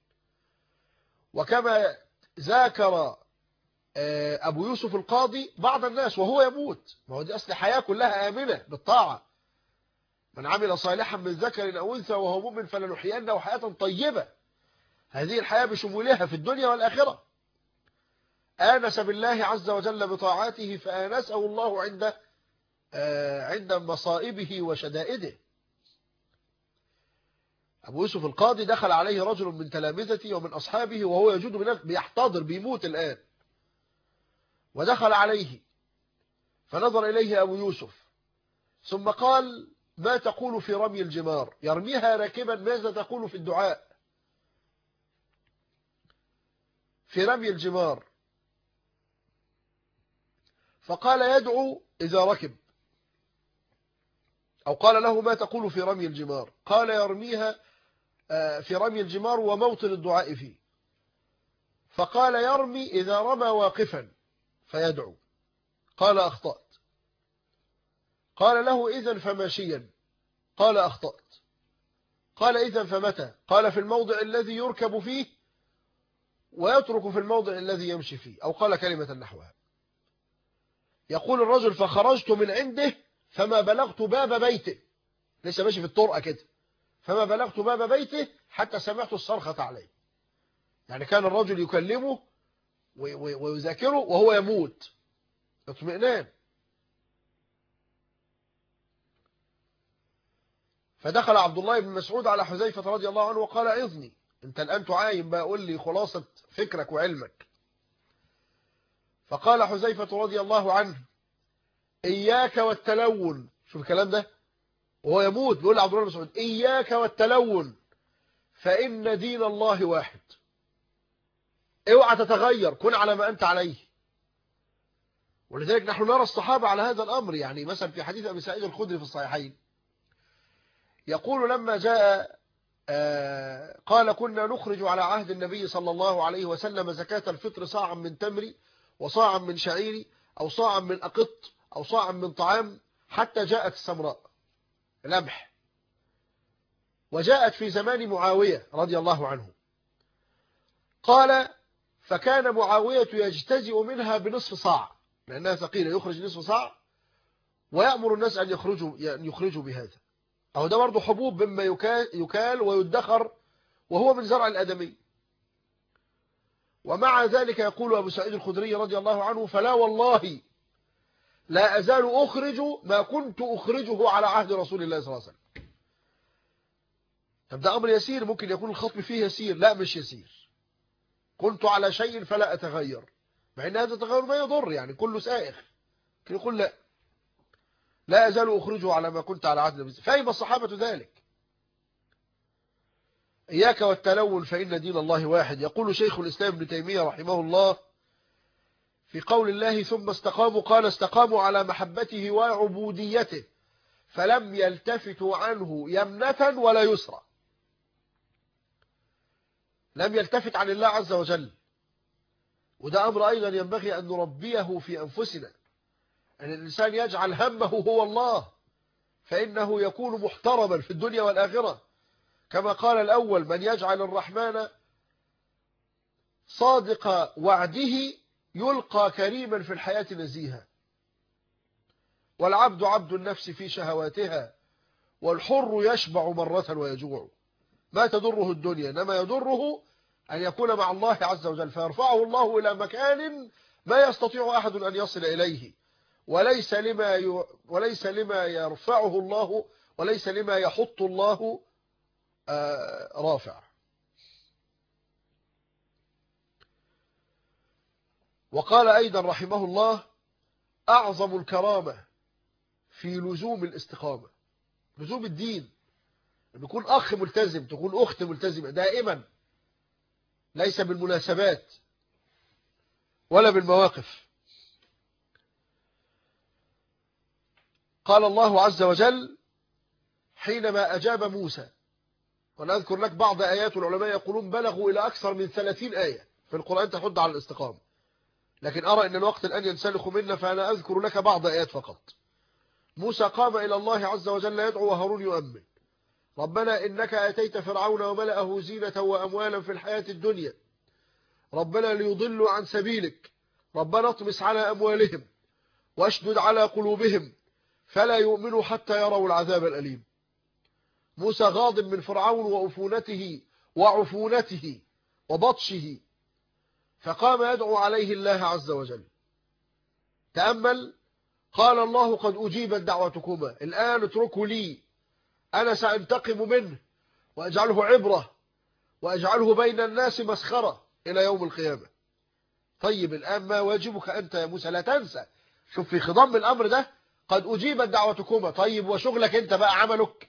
وكما ذاكر أبو يوسف القاضي بعض الناس وهو يموت، ما هو دي أصل حياة كلها آمنة بالطاعة، من عمل صالحا من ذكر أو أنثى وهو مؤمن فلنحيينه حياة طيبة، هذه الحياة بشمولها في الدنيا والآخرة. آنس بالله عز وجل بطاعاته فآنسه الله عند مصائبه وشدائده. أبو يوسف القاضي دخل عليه رجل من تلامذته ومن أصحابه وهو يجود بنفسه بيحتضر بيموت الآن، ودخل عليه فنظر إليه أبو يوسف ثم قال ما تقول في رمي الجمار؟ يرميها راكبا، ماذا تقول في الدعاء في رمي الجمار؟ فقال يدعو إذا ركب، أو قال له ما تقول في رمي الجمار؟ قال يرميها في رمي الجمار وموطن الدعاء فيه. فقال يرمي إذا رمى واقفا فيدعو. قال أخطأت. قال له إذن فماشيا. قال أخطأت. قال إذن فمتى؟ قال في الموضع الذي يركب فيه ويترك في الموضع الذي يمشي فيه، أو قال كلمة نحوها. يقول الرجل فخرجت من عنده فما بلغت باب بيته، لسه ماشي في الطرقة كده، فما بلغت باب بيته حتى سمعت الصرخة عليه. يعني كان الرجل يكلمه ويذاكره وهو يموت اطمئنان. فدخل عبد الله بن مسعود على حذيفة رضي الله عنه وقال عظني، انت الآن تعاين بقى، قول لي خلاصة فكرك وعلمك. فقال حذيفة رضي الله عنه إياك والتلون. شوف الكلام ده وهو يموت بيقول عبد الله بن مسعود إياك والتلون فإن دين الله واحد، اوعى تتغير، كن على ما أنت عليه. ولذلك نحن نرى الصحابة على هذا الأمر. يعني مثلا في حديث أبي سعيد الخدري في الصحيحين يقول لما جاء قال كنا نخرج على عهد النبي صلى الله عليه وسلم زكاة الفطر صاعا من تمر وصاعا من شعير أو صاعا من أقط أو صاعا من طعام، حتى جاءت السمراء القمح، وجاءت في زمان معاوية رضي الله عنه. قال فكان معاوية يجتزئ منها بنصف صاع، لأنها ثقيلة، يخرج نصف صاع ويأمر الناس أن يخرجوا بهذا. أو ده برضه حبوب مما يكال ويدخر، وهو من زرع الآدمي. ومع ذلك يقول أبو سعيد الخدري رضي الله عنه فلا والله لا أزال أخرج ما كنت أخرجه على عهد رسول الله صلى الله عليه وسلم. طب ده أمر يسير، ممكن يكون الخطب فيه يسير، لا مش يسير. كنت على شيء فلا أتغير، مع أن هذا التغير ما يضر، يعني كله سائغ. لكن يقول لا أزال أخرجه على ما كنت على عهد النبي. فهم الصحابة ذلك. إياك والتلون فإن دين الله واحد. يقول شيخ الإسلام ابن تيمية رحمه الله في قول الله ثم استقاموا، قال استقاموا على محبته وعبوديته فلم يلتفتوا عنه يمنة ولا يسرى. لم يلتفت عن الله عز وجل. وده أمر أيضا ينبغي أن نربيه في أنفسنا، أن الإنسان يجعل همه هو الله، فإنه يكون محترما في الدنيا والآخرة. كما قال الأول من يجعل الرحمن صادق وعده يلقى كريما في الحياة نزيها. والعبد عبد النفس في شهواتها، والحر يشبع مرة ويجوع. ما تضره الدنيا، إنما يضره أن يكون مع الله عز وجل، فيرفعه الله إلى مكان ما يستطيع أحد أن يصل إليه، وليس لما يرفعه الله، وليس لما يحط الله رافع. وقال أيضا رحمه الله أعظم الكرامة في لزوم الاستقامة، لزوم الدين، أن يكون أخ ملتزم، تكون أخت ملتزمة دائما، ليس بالمناسبات ولا بالمواقف. قال الله عز وجل حينما أجاب موسى، ونذكر لك بعض آيات، العلماء يقولون بلغوا إلى أكثر من 30 آية في القرآن تحض على الاستقامة، لكن أرى أن الوقت الآن ينسلخ منا، فأنا أذكر لك بعض آيات فقط. موسى قام إلى الله عز وجل يدعو وهارون يؤمن. ربنا إنك أتيت فرعون وملأه زينة وأموالا في الحياة الدنيا، ربنا ليضلوا عن سبيلك، ربنا اطمس على أموالهم واشدد على قلوبهم فلا يؤمنوا حتى يروا العذاب الأليم. موسى غاضب من فرعون وعفونته وبطشه، فقام يدعو عليه الله عز وجل. تأمل، قال الله قد أجيبت دعوتكما، الآن اتركوا لي، أنا سأنتقم منه وأجعله عبرة وأجعله بين الناس مسخرة إلى يوم القيامة. طيب الآن ما واجبك أنت يا موسى؟ لا تنسى، شوف في خضم الأمر ده، قد أجيبت دعوتكما. طيب وشغلك أنت بقى، عملك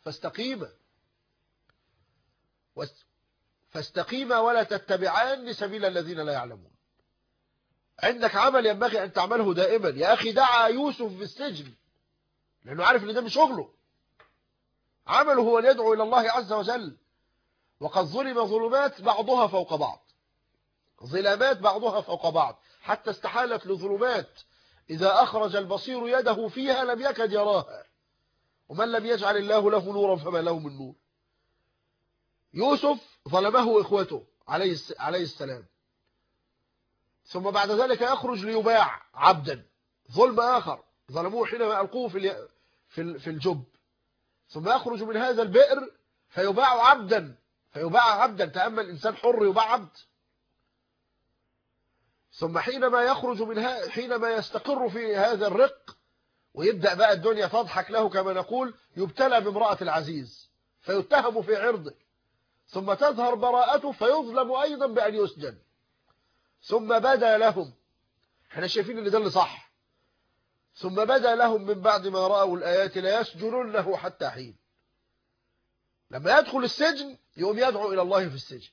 فاستقيما ولا تتبعان سبيل الذين لا يعلمون. عندك عمل ينبغي أن تعمله دائما. يا أخي دعا يوسف في السجن لأنه عارف أن ده مش شغله، عمله هو أن يدعو إلى الله عز وجل. وقد ظلم ظلمات بعضها فوق بعض، ظلامات بعضها فوق بعض، حتى استحالت لظلمات إذا أخرج البصير يده فيها لم يكد يراها، ومن لم يجعل الله له نورا فما له من نور. يوسف ظلمه إخوته عليه السلام، ثم بعد ذلك يخرج ليباع عبدا، ظلم آخر ظلموه حينما ألقوه في الجب، ثم يخرج من هذا البئر فيباع عبدا. تأمل، إنسان حر يباع عبد. ثم حينما يستقر في هذا الرق ويبدأ بقى الدنيا تضحك له كما نقول، يبتلى بامرأة العزيز فيتهم في عرضه، ثم تظهر براءته فيظلم أيضا بأن يسجن. ثم بدا لهم، احنا شايفين ان ده اللي صح، ثم بدا لهم من بعد ما رأوا الآيات لا يسجننه حتى حين. لما يدخل السجن يقوم يدعو إلى الله في السجن،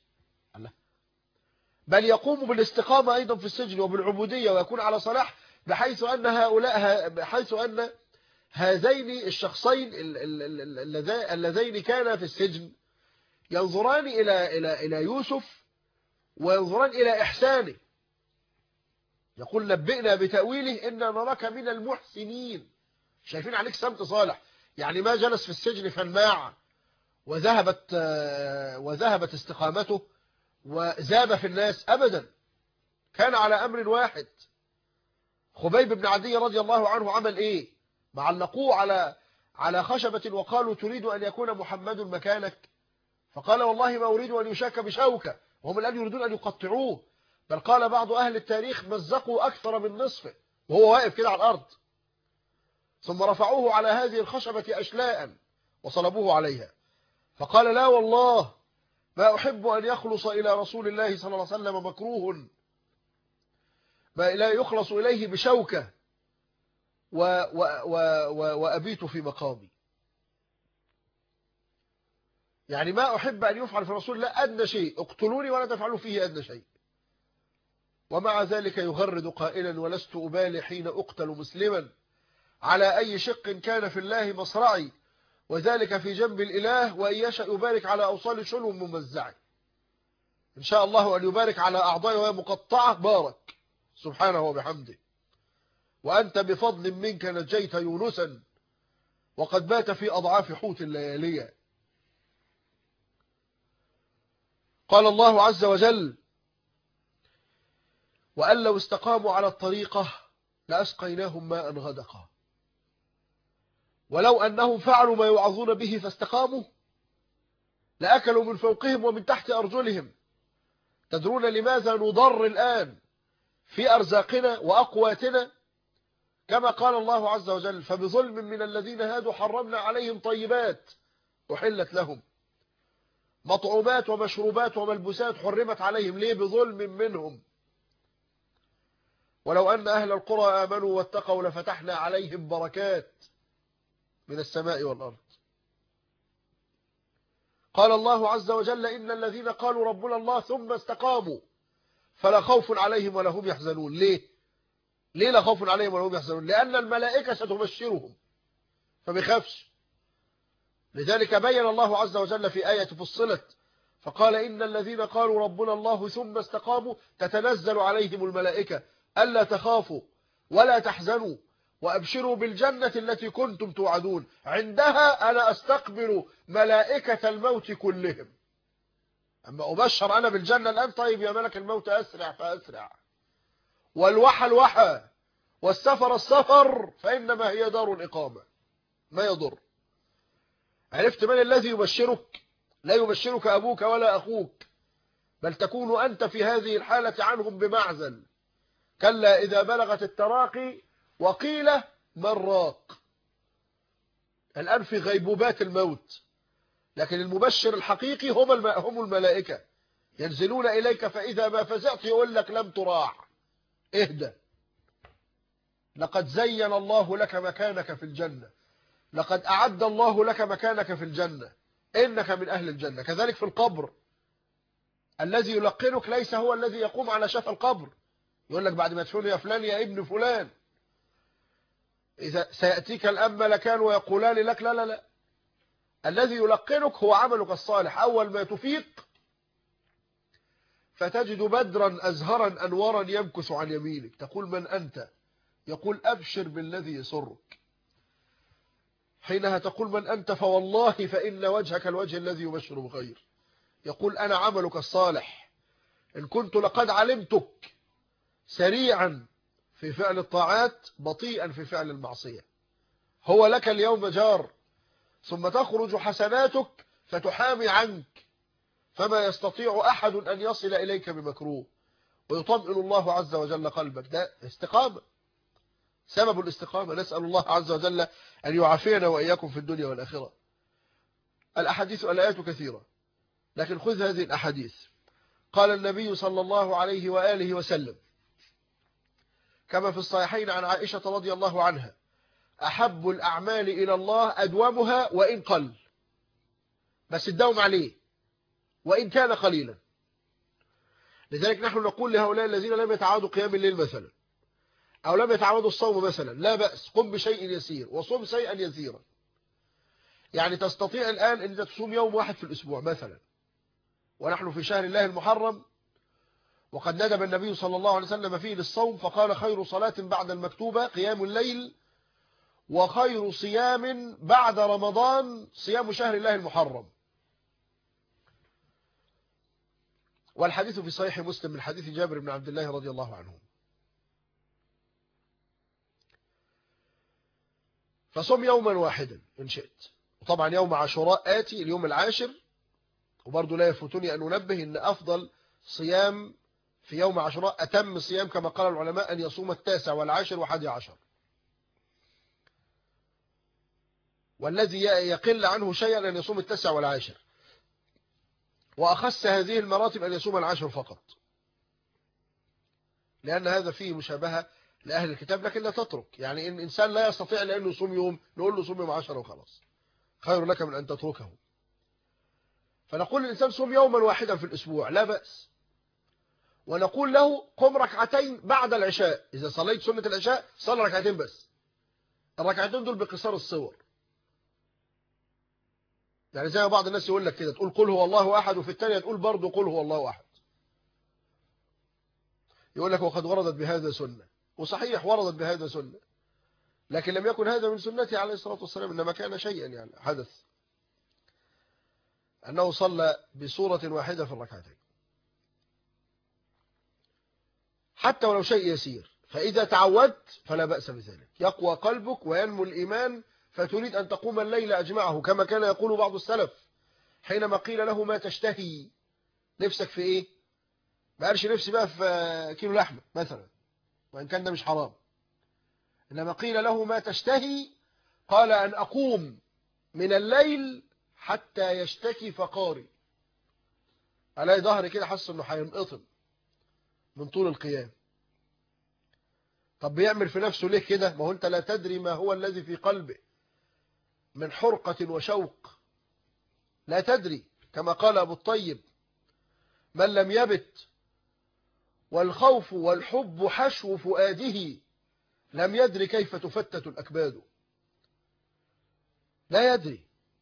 بل يقوم بالاستقامة أيضا في السجن وبالعبودية، ويكون على صلاح، بحيث أن هذين الشخصين اللذين كانا في السجن ينظران إلى يوسف وينظران إلى إحسانه، يقول نبئنا بتأويله إن نراك من المحسنين، شايفين عليك سمت صالح. يعني ما جلس في السجن فانماع وذهبت استقامته وزاد في الناس أبدا، كان على أمر واحد. خبيب بن عدي رضي الله عنه عمل إيه؟ معلقوه على خشبة وقالوا تريد أن يكون محمد مكانك؟ فقال والله ما أريد أن يشاك بشوكة، وهم الآن يريدون أن يقطعوه. بل قال بعض أهل التاريخ مزقوا أكثر من نصفه وهو واقف كده على الأرض، ثم رفعوه على هذه الخشبة أشلاء وصلبوه عليها. فقال لا والله ما أحب أن يخلص إلى رسول الله صلى الله عليه وسلم مكروه ما لا يخلص إليه بشوكة وأبيت في مقامي. يعني ما أحب أن يفعل في رسول الله أدنى شيء، اقتلوني ولا تفعلوا فيه أدنى شيء. ومع ذلك يغرد قائلا ولست أبالي حين أقتل مسلما على أي شق كان في الله مصرعي، وذلك في جنب الإله، وإن يشاء يبارك على أوصال شلو ممزع. إن شاء الله أن يبارك على أعضائي وهي مقطعة بارك سبحانه وبحمده. وأنت بفضل منك نجيت يونسا وقد بات في أضعاف حوت الليالية. قال الله عز وجل وأن لو استقاموا على الطريقة لأسقيناهم ماء غدقا، ولو أنهم فعلوا ما يوعظون به فاستقاموا لأكلوا من فوقهم ومن تحت أرجلهم. تدرون لماذا نضر الآن في أرزاقنا وأقواتنا؟ كما قال الله عز وجل فبظلم من الذين هادوا حرمنا عليهم طيبات أحلت لهم، مطعومات ومشروبات وملبوسات حرمت عليهم. ليه؟ بظلم منهم. ولو أن أهل القرى آمنوا واتقوا لفتحنا عليهم بركات من السماء والأرض. قال الله عز وجل إن الذين قالوا ربنا الله ثم استقاموا فلا خوف عليهم ولا هم يحزنون. ليه لا خوف عليهم ولا هم يحزنون؟ لأن الملائكة ستبشرهم فبيخافش. لذلك بين الله عز وجل في آية فصلت فقال إن الذين قالوا ربنا الله ثم استقاموا تتنزل عليهم الملائكة ألا تخافوا ولا تحزنوا وأبشروا بالجنة التي كنتم توعدون عندها أنا أستقبل ملائكة الموت كلهم. أما أبشر أنا بالجنة الآن، طيب يا ملك الموت أسرع فأسرع، والوحى الوحى والسفر السفر، فإنما هي دار الإقامة ما يضر. عرفت من الذي يبشرك؟ لا يبشرك أبوك ولا أخوك، بل تكون أنت في هذه الحالة عنهم بمعزل. كلا إذا بلغت التراقي وقيل من راق. الآن في غيبوبات الموت، لكن المبشر الحقيقي هم الملائكة ينزلون إليك، فإذا ما فزعت يقول لك لم تراع، اهدى، لقد زين الله لك مكانك في الجنة، لقد أعد الله لك مكانك في الجنة، إنك من أهل الجنة. كذلك في القبر الذي يلقنك ليس هو الذي يقوم على شفا القبر يقول لك بعد ما تفعل يا فلان يا ابن فلان إذا سيأتيك الآن ملكان ويقولان لك لا لا لا. الذي يلقنك هو عملك الصالح. أول ما تفيق فتجد بدرا أزهرا أنورا يمكث عن يمينك، تقول من أنت؟ يقول أبشر بالذي يسرك. حينها تقول من أنت؟ فوالله فإن وجهك الوجه الذي يبشر بخير. يقول أنا عملك الصالح، إن كنت لقد علمتك سريعا في فعل الطاعات بطيئا في فعل المعصية، هو لك اليوم جار، ثم تخرج حسناتك فتحامي عنك، فما يستطيع أحد أن يصل إليك بمكروه، ويطمئن الله عز وجل قلبك. ده استقامة، سبب الاستقامة. نسأل الله عز وجل أن يعافينا وإياكم في الدنيا والآخرة. الآيات كثيرة، لكن خذ هذه الأحاديث. قال النبي صلى الله عليه وآله وسلم كما في الصحيحين عن عائشة رضي الله عنها أحب الأعمال إلى الله أدومها وإن قل، بس الدوم عليه وإن كان قليلا. لذلك نحن نقول لهؤلاء الذين لم يتعودوا قيام الليل مثلا أو لم يتعودوا الصوم مثلا لا بأس، قم بشيء يسير وصوم شيئا يسيرا. يعني تستطيع الآن أن تصوم يوم واحد في الأسبوع مثلا، ونحن في شهر الله المحرم وقد ندب النبي صلى الله عليه وسلم فيه للصوم فقال خير صلاة بعد المكتوبة قيام الليل، وخير صيام بعد رمضان صيام شهر الله المحرم. والحديث في صحيح مسلم من حديث جابر بن عبد الله رضي الله عنه. فصم يوما واحدا إن شئت. وطبعا يوم عاشوراء آتي اليوم العاشر، وبرضه لا يفوتني أن ننبه أن أفضل صيام في يوم عاشوراء أتم صيام كما قال العلماء أن يصوم 9 والعاشر و11، والذي يقل عنه شيئا أن يصوم 9 والعاشر، وأخص هذه المراتب أن يصوم العاشر فقط، لأن هذا فيه مشابهة لأهل الكتاب. لكن لا تترك، يعني إن إنسان لا يستطيع لأنه يصوم يوم نقول له صوم يوم 10 وخلاص، خير لك من أن تتركه. فنقول للإنسان صوم يوما واحدا في الأسبوع لا بأس، ونقول له قم ركعتين بعد العشاء، إذا صليت سنة العشاء صلي ركعتين بس، الركعتين دول بقصار الصور. يعني زي ما بعض الناس يقول لك كده، تقول قل هو الله أحد، وفي الثانية تقول برضه قل هو الله أحد، يقول لك وقد وردت بهذا سنة، وصحيح وردت بهذا سنة، لكن لم يكن هذا من سنته عليه الصلاة والسلام، إنما كان شيئا يعني حدث أنه صلى بصورة واحدة في الركعتين، حتى ولو شيء يسير، فإذا تعودت فلا بأس بذلك، يقوى قلبك وينمو الإيمان فتريد أن تقوم الليل أجمعه، كما كان يقول بعض السلف حينما قيل له ما تشتهي، نفسك في إيه؟ ما قالش نفسي بقى في كيلو لحمة مثلا، وإن كان ده مش حرام، إنما قيل له ما تشتهي قال أن أقوم من الليل حتى يشتكي فقاري، ألاقي ظهري كده حس إنه هينقطم من طول القيام. طب بيعمل في نفسه ليه كده؟ ما هو أنت لا تدري ما هو الذي في قلبه من حرقة وشوق، لا تدري، كما قال أبو الطيب من لم يبت والخوف والحب حشو فؤاده لم يدري كيف تفتت الأكباد. لا يدري،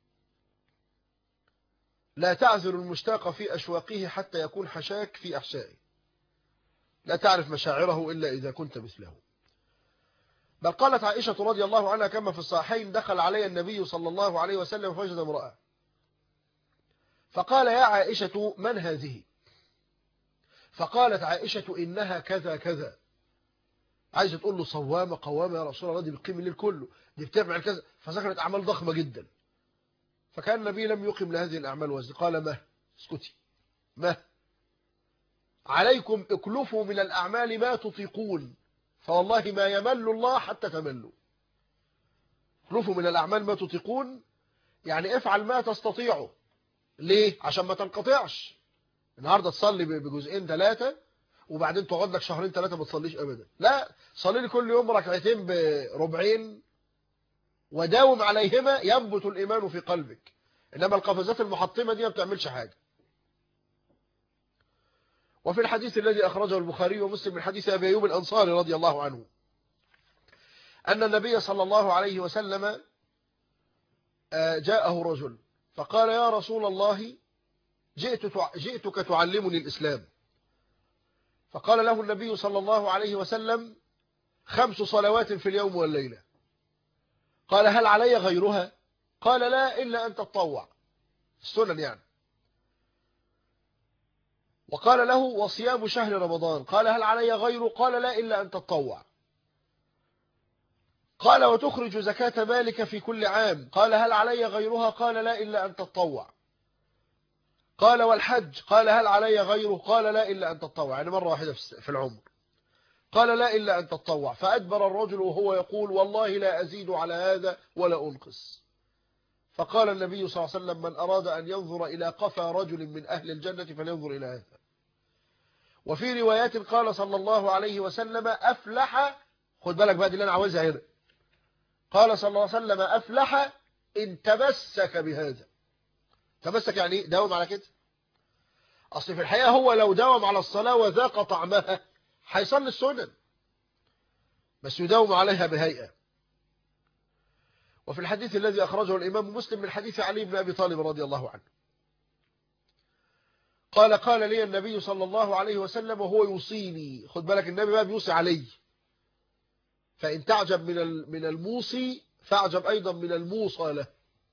لا تعذر المشتاق في أشواقه حتى يكون حشاك في أحشائه، لا تعرف مشاعره إلا إذا كنت مثله. بل قالت عائشة رضي الله عنها كما في الصحيحين دخل علي النبي صلى الله عليه وسلم فوجد امرأة فقال يا عائشة من هذه؟ فقالت عائشة إنها كذا كذا، عايزة تقول له صوامة قوامة يا رسول الله، دي بتقيم الليل كله، دي بتعمل كذا، فذكرت أعمال ضخمة جدا. فكان النبي لم يقم لهذه الأعمال وزن، قال ما اسكتي، ما عليكم اكلفوا من الأعمال ما تطيقون، فوالله ما يمل الله حتى تملوا. اكلفوا من الأعمال ما تطيقون، يعني افعل ما تستطيعه. ليه؟ عشان ما تنقطعش، النهارده تصلي بجزئين 3 وبعدين تقعد لك شهرين 3 ما تصليش ابدا، لا، صلي لي كل يوم ركعتين بربعين وداوم عليهما ينبت الإيمان في قلبك. إنما القفزات المحطمة دي ما بتعملش حاجة. وفي الحديث الذي أخرجه البخاري ومسلم من حديث أبي أيوب الأنصاري رضي الله عنه أن النبي صلى الله عليه وسلم جاءه رجل فقال يا رسول الله جئتك تعلمني الإسلام. فقال له النبي صلى الله عليه وسلم 5 صلوات في اليوم والليلة. قال هل علي غيرها؟ قال لا إلا أن تتطوع، السنن يعني. وقال له وصيام شهر رمضان. قال هل علي غيره؟ قال لا إلا أن تتطوع. قال وتخرج زكاة مالك في كل عام. قال هل علي غيرها؟ قال لا إلا أن تتطوع. قال والحج. قال هل علي غيره؟ قال لا إلا أن تتطوع، يعني مرة واحدة في العمر. قال لا إلا أن تتطوع. فأدبر الرجل وهو يقول والله لا أزيد على هذا ولا أنقص. فقال النبي صلى الله عليه وسلم من أراد أن ينظر إلى قفا رجل من أهل الجنة فلينظر إلى هذا. وفي روايات قال صلى الله عليه وسلم أفلح، خد بالك بقى دي اللي أنا عاوزها هنا، قال صلى الله عليه وسلم أفلح إن تمسك بهذا. تمسك يعني ايه؟ داوم على كده. أصل في الحقيقة هو لو داوم على الصلاة وذاق طعمها هيصلي السنن، بس يداوم عليها بهيئة. وفي الحديث الذي أخرجه الإمام مسلم من حديث علي بن أبي طالب رضي الله عنه قال لي النبي صلى الله عليه وسلم وهو يوصيني. خد بالك النبي بقى بيوصي علي، فإن تعجب من الموصي فاعجب أيضا من الموصى له.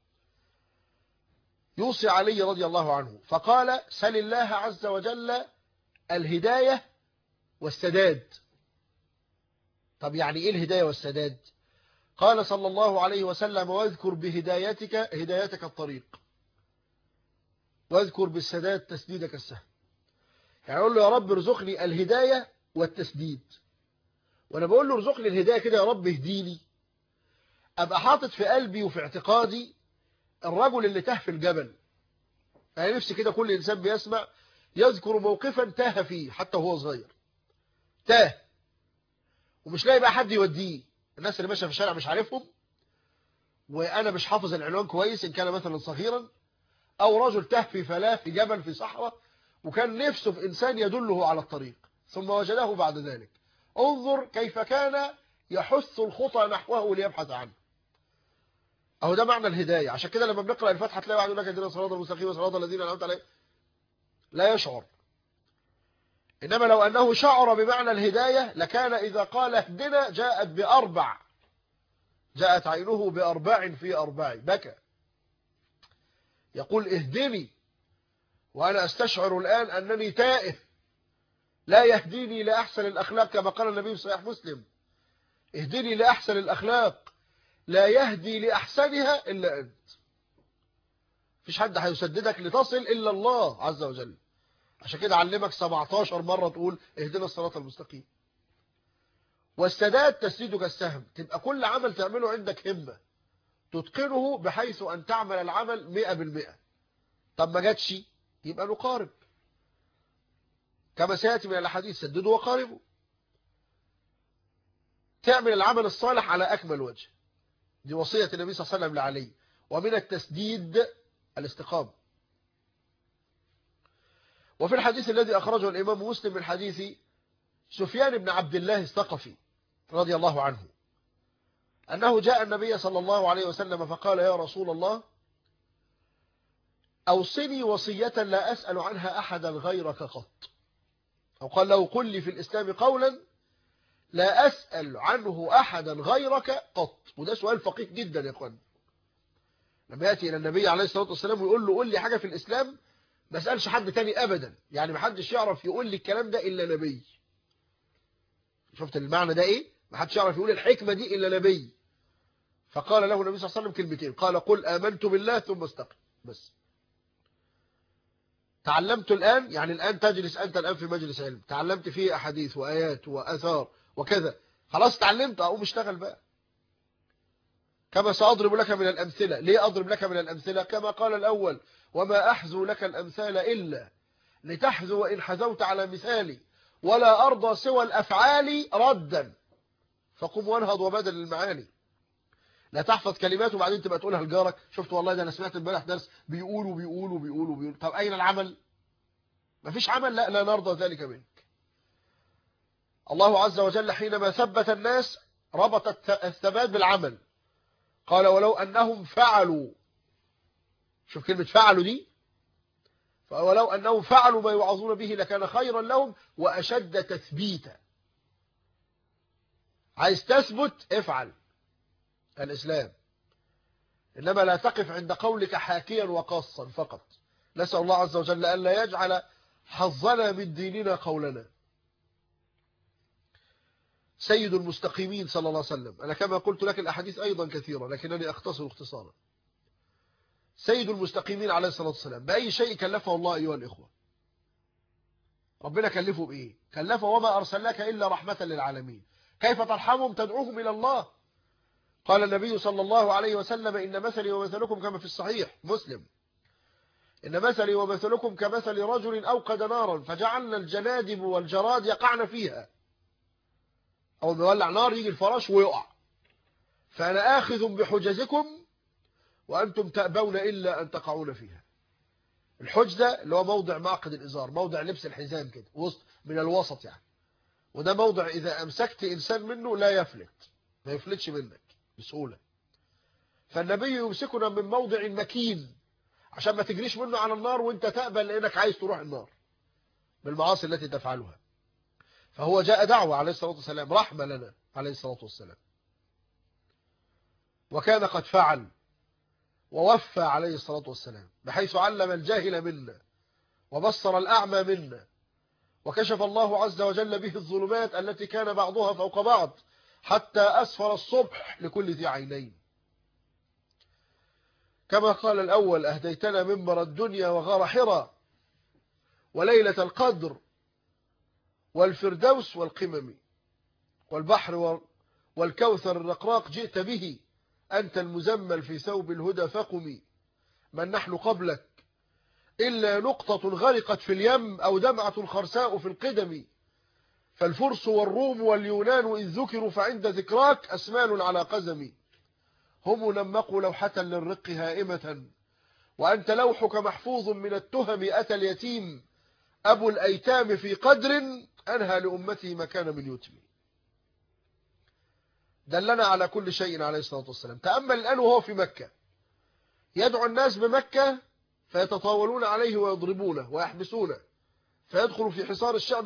يوصي علي رضي الله عنه فقال سل الله عز وجل الهداية والسداد. طب يعني إيه الهداية والسداد؟ قال صلى الله عليه وسلم واذكر بهدايتك هدايتك الطريق، واذكر بالسداد تسديدك السهم. يعني أقول له يا رب ارزقني الهداية والتسديد، وأنا بقول له ارزقني الهداية كده يا رب اهديني، أبقى حاطط في قلبي وفي اعتقادي الرجل اللي تاه في الجبل. أنا نفسي كده كل إنسان بيسمع يذكر موقفا تاه فيه حتى وهو صغير، تاه ومش لاقي بقى حد يوديه، الناس اللي ماشيه في الشارع مش عارفهم، وأنا مش حافظ العنوان كويس إن كان مثلا صغيرا، أو رجل تاه في فلاة في جبل في صحراء وكان نفسه في إنسان يدله على الطريق ثم وجده بعد ذلك. انظر كيف كان يحث الخطى نحوه ليبحث عنه. أهو ده معنى الهداية. عشان كده لما بنقرأ الفاتحة تلاقي واحد يقول لك اهدنا الصراط المستقيم صراط الذين أنعمت عليهم، لا يشعر. إنما لو أنه شعر بمعنى الهداية لكان إذا قال اهدنا جاءت عينه بأربع في أربع، بكى يقول اهدني وأنا أستشعر الآن أنني تائه لا يهديني لأحسن الأخلاق، كما قال النبي صحيح مسلم اهدني لأحسن الأخلاق لا يهدي لأحسنها إلا أنت. مفيش حد هيسددك لتصل إلا الله عز وجل. عشان كده علمك 17 مرة تقول اهدنا الصراط المستقيم. والسداد تسديدك السهم، تبقى كل عمل تعمله عندك همة تتقنه بحيث أن تعمل العمل 100%. طب ما جاتش يبقى نقارب كما سيأتي من الحديث سددوا وقاربوا. تعمل العمل الصالح على أكمل وجه، دي وصية النبي صلى الله عليه وسلم لعلي. ومن التسديد الاستقامة. وفي الحديث الذي أخرجه الإمام مسلم من حديث سفيان بن عبد الله الثقفي رضي الله عنه أنه جاء النبي صلى الله عليه وسلم فقال يا رسول الله أوصني وصية لا أسأل عنها أحدا غيرك قط، أو قال له قل لي في الإسلام قولا لا أسأل عنه أحدا غيرك قط. وده سؤال فقير جدا يا أخوان. لما يأتي إلى النبي عليه الصلاة والسلام ويقول له قل لي حاجة في الإسلام ما أسألش حد تاني أبدا، يعني ما حدش يعرف يقول لي الكلام ده إلا نبي. شفت المعنى ده إيه؟ ما حدش يعرف يقول الحكمة دي إلا نبي. فقال له النبي صلى الله عليه وسلم كلمتين، قال قل آمنت بالله ثم استقم. بس تعلمت الآن، يعني الآن تجلس أنت الآن في مجلس علم تعلمت فيه أحاديث وآيات وأثار وكذا، خلاص تعلمت أقوم اشتغل بقى. كما سأضرب لك من الأمثلة. ليه أضرب لك من الأمثلة؟ كما قال الأول وما أحذو لك الأمثال إلا لتحذو وإن حذوت على مثالي ولا أرضى سوى الأفعال ردا فقم وانهض وبدل المعاني. لا تحفظ كلمات وبعدين تبقى تقولها لجارك شفت والله ده أنا سمعت امبارح درس بيقولوا. طب أين العمل؟ مفيش عمل. لا نرضى ذلك منك. الله عز وجل حينما ثبت الناس ربط الثبات بالعمل. قال ولو أنهم فعلوا، شوف كلمة فعلوا دي، ولو أنهم فعلوا ما يوعظون به لكان خيرا لهم وأشد تثبيتا. عايز تثبت افعل الإسلام، إنما لا تقف عند قولك حاكيا وقاصا فقط. نسأل الله عز وجل أن لا يجعل حظنا من ديننا قولنا. سيد المستقيمين صلى الله عليه وسلم، أنا كما قلت لك الأحاديث أيضا كثيرة لكنني أختصر اختصارا. سيد المستقيمين عليه الصلاة والسلام بأي شيء كلفه الله أيها الإخوة؟ ربنا كلفه بإيه؟ كلفه وما أرسلناك إلا رحمة للعالمين. كيف ترحمهم؟ تدعوهم إلى الله. قال النبي صلى الله عليه وسلم إن مثلي ومثلكم كما في الصحيح مسلم إن مثلي ومثلكم كمثل رجل أوقد نارا فجعلنا الجنادب والجراد يقعن فيها. أول ما يولع نار يجي الفراش ويقع، فأنا آخذ بحجزكم وأنتم تأبون إلا أن تقعون فيها. الحجز ده اللي هو موضع معقد الإزار، موضع لبس الحزام كده وسط من الوسط يعني، وده موضع إذا أمسكت إنسان منه لا يفلت، ما يفلتش منك بسهولة. فالنبي يمسكنا من موضع مكين عشان ما تجريش منه على النار وانت تقبل لانك عايز تروح النار بالمعاصي التي تفعلها. فهو جاء دعوة عليه الصلاة والسلام، رحمة لنا عليه الصلاة والسلام، وكان قد فعل ووفى عليه الصلاة والسلام، بحيث علم الجاهل منا وبصر الأعمى منا، وكشف الله عز وجل به الظلمات التي كان بعضها فوق بعض حتى أسفر الصبح لكل ذي عينين. كما قال الأول: أهديتنا منبر الدنيا وغار حرى وليلة القدر والفردوس والقمم والبحر والكوثر الرقراق جئت به، أنت المزمل في ثوب الهدى فقم. من نحن قبلك إلا نقطة غرقت في اليم أو دمعة خرساء في القدم، فالفرس والروم واليونان إذ ذكروا فعند ذكراك أسمال على قزم. هم نمقوا لوحة للرق هائمة وأنت لوحك محفوظ من التهم، أتى اليتيم أبو الأيتام في قدر أنهى لأمته ما كان من يتم. دلنا على كل شيء عليه الصلاة والسلام. تأمل الآن وهو في مكة يدعو الناس بمكة فيتطاولون عليه ويضربونه ويحبسونه، فيدخل في حصار الشعب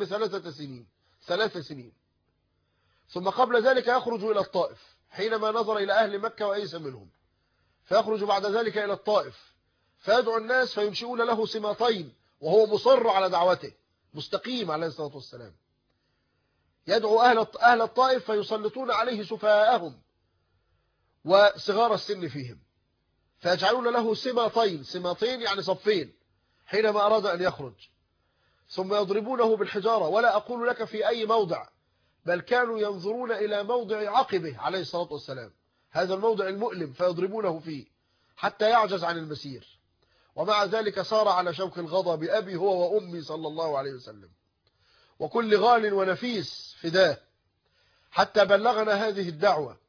3 سنين. ثم قبل ذلك يخرج إلى الطائف حينما نظر إلى أهل مكة وأيس منهم، فيخرج بعد ذلك إلى الطائف فيدعو الناس فينشئون له سماطين وهو مصر على دعوته مستقيم عليه الصلاة والسلام. يدعو أهل الطائف فيسلطون عليه سفهاءهم وصغار السن فيهم، فيجعلون له سماطين يعني صفين حينما أراد أن يخرج، ثم يضربونه بالحجارة. ولا أقول لك في أي موضع، بل كانوا ينظرون إلى موضع عقبه عليه الصلاة والسلام، هذا الموضع المؤلم، فيضربونه فيه حتى يعجز عن المسير. ومع ذلك صار على شوك الغضب بأبي هو وأمي صلى الله عليه وسلم وكل غال ونفيس فداه حتى بلغنا هذه الدعوة.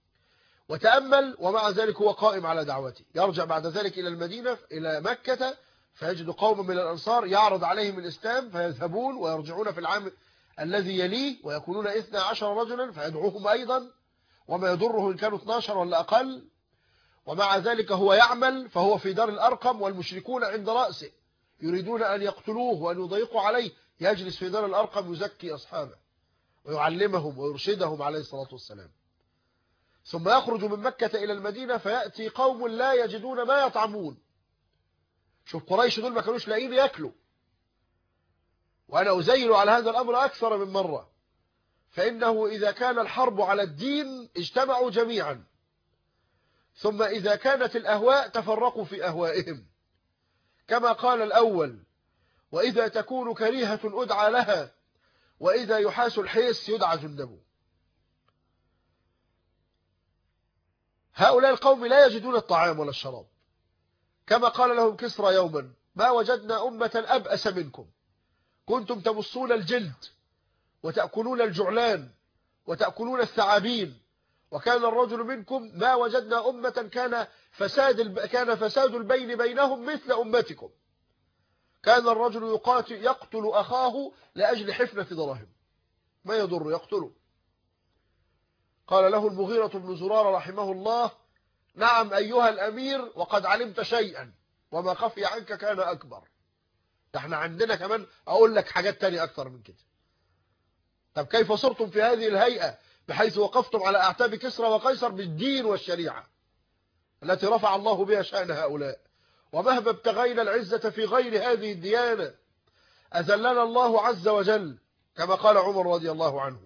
وتأمل ومع ذلك هو قائم على دعوته. يرجع بعد ذلك إلى المدينة إلى مكة فيجد قوم من الأنصار يعرض عليهم الإسلام فيذهبون ويرجعون في العام الذي يليه ويكونون 12 رجلا فيدعوهم أيضا، وما يضره إن كانوا 12 ولا أقل. ومع ذلك هو يعمل، فهو في دار الأرقم والمشركون عند رأسه يريدون أن يقتلوه وأن يضيقوا عليه، يجلس في دار الأرقم يزكي أصحابه ويعلمهم ويرشدهم عليه الصلاة والسلام. ثم يخرج من مكة إلى المدينة فيأتي قوم لا يجدون ما يطعمون. شوف قريش دول ما كانوش لاقيين يأكلوا، وأنا أزيل على هذا الأمر أكثر من مرة، فإنه إذا كان الحرب على الدين اجتمعوا جميعا، ثم إذا كانت الأهواء تفرقوا في أهوائهم، كما قال الأول: وإذا تكون كريهة أدعى لها وإذا يحاس الحيس يدعى جندبه. هؤلاء القوم لا يجدون الطعام ولا الشراب، كما قال لهم كسرى يوما: ما وجدنا أمة أبأس منكم، كنتم تمصون الجلد وتأكلون الجعلان وتأكلون الثعابين، وكان الرجل منكم ما وجدنا أمة كان فساد البين بينهم مثل أمتكم، كان الرجل يقتل أخاه لأجل حفنة دراهم، ما يضر يقتله. قال له المغيرة بن زرارة رحمه الله: نعم أيها الأمير، وقد علمت شيئا وما خفي عنك كان أكبر. احنا عندنا كمان أقول لك حاجات تانية أكثر من كده. طب كيف صرتم في هذه الهيئة بحيث وقفتم على أعتاب كسرى وقيصر بالدين والشريعة التي رفع الله بها شأن هؤلاء؟ ومهما ابتغينا العزة في غير هذه الديانة أذلنا الله عز وجل، كما قال عمر رضي الله عنه.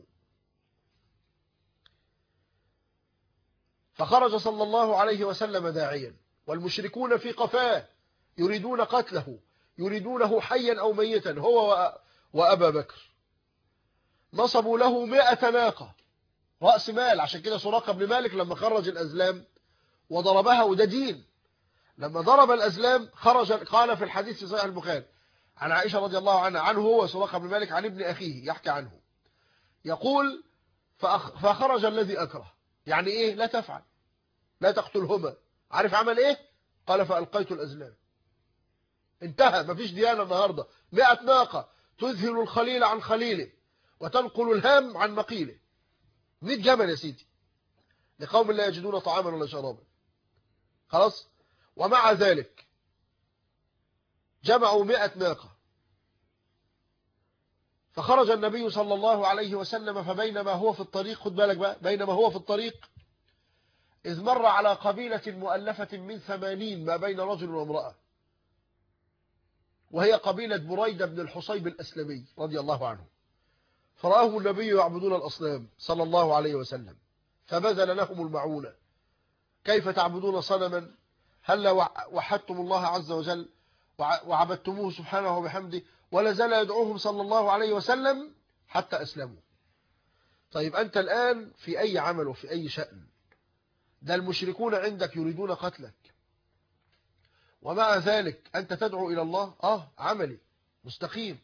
فخرج صلى الله عليه وسلم داعيا، والمشركون في قفاه يريدون قتله، يريدونه حيا أو ميتا هو وأبا بكر. نصبوا له 100 ناقة رأس مال، عشان كده سراقة بن مالك لما خرج الأزلام وضربها، وده دين، لما ضرب الأزلام خرج، قال في الحديث في صحيح البخاري عن عائشة رضي الله عنه هو سراقة بن مالك عن ابن أخيه يحكي عنه، يقول: فخرج الذي أكره، يعني إيه؟ لا تفعل، لا تقتلهما. عارف عمل إيه؟ قال: فألقيت الأزلام. انتهى، مفيش ديانة النهاردة. 100 ناقة تذهل الخليل عن خليله وتنقل الهام عن مقيله. 100 جمل يا سيدي لقوم لا يجدون طعاما ولا شرابا. خلاص. ومع ذلك جمعوا 100 ناقة، فخرج النبي صلى الله عليه وسلم، فبينما هو في الطريق، خد بالك بقى، بينما هو في الطريق إذ مر على قبيلة مؤلفة من 80 ما بين رجل وامرأة، وهي قبيلة بريدة بن الحصيب الأسلمي رضي الله عنه، فرآهم النبي يعبدون الأصنام صلى الله عليه وسلم، فبذل لهم المعونة. كيف تعبدون صنما؟ هل وحدتم الله عز وجل وعبدتموه سبحانه وبحمده؟ ولا زال يدعوهم صلى الله عليه وسلم حتى أسلموا. طيب أنت الآن في أي عمل وفي أي شأن، ده المشركون عندك يريدون قتلك، ومع ذلك أنت تدعو إلى الله. عملي مستقيم،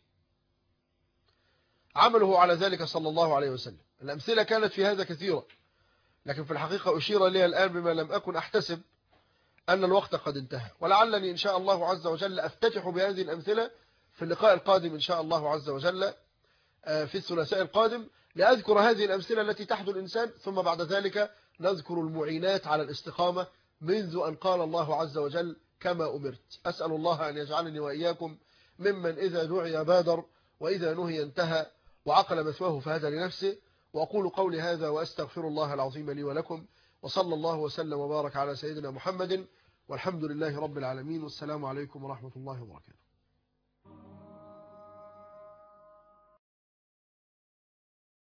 عمله على ذلك صلى الله عليه وسلم. الأمثلة كانت في هذا كثيرة، لكن في الحقيقة أشير لي الآن بما لم أكن أحتسب أن الوقت قد انتهى، ولعلني إن شاء الله عز وجل أفتتح بهذه الأمثلة في اللقاء القادم إن شاء الله عز وجل في الثلاثاء القادم، لأذكر هذه الأمثلة التي تحدث الإنسان، ثم بعد ذلك نذكر المعينات على الاستقامة منذ أن قال الله عز وجل كما أمرت. أسأل الله أن يجعلني وإياكم ممن إذا دعي بادر، وإذا نهي انتهى، وعقل مثواه فهدى لنفسه. وأقول قولي هذا وأستغفر الله العظيم لي ولكم، وصلى الله وسلم وبارك على سيدنا محمد، والحمد لله رب العالمين، والسلام عليكم ورحمة الله وبركاته.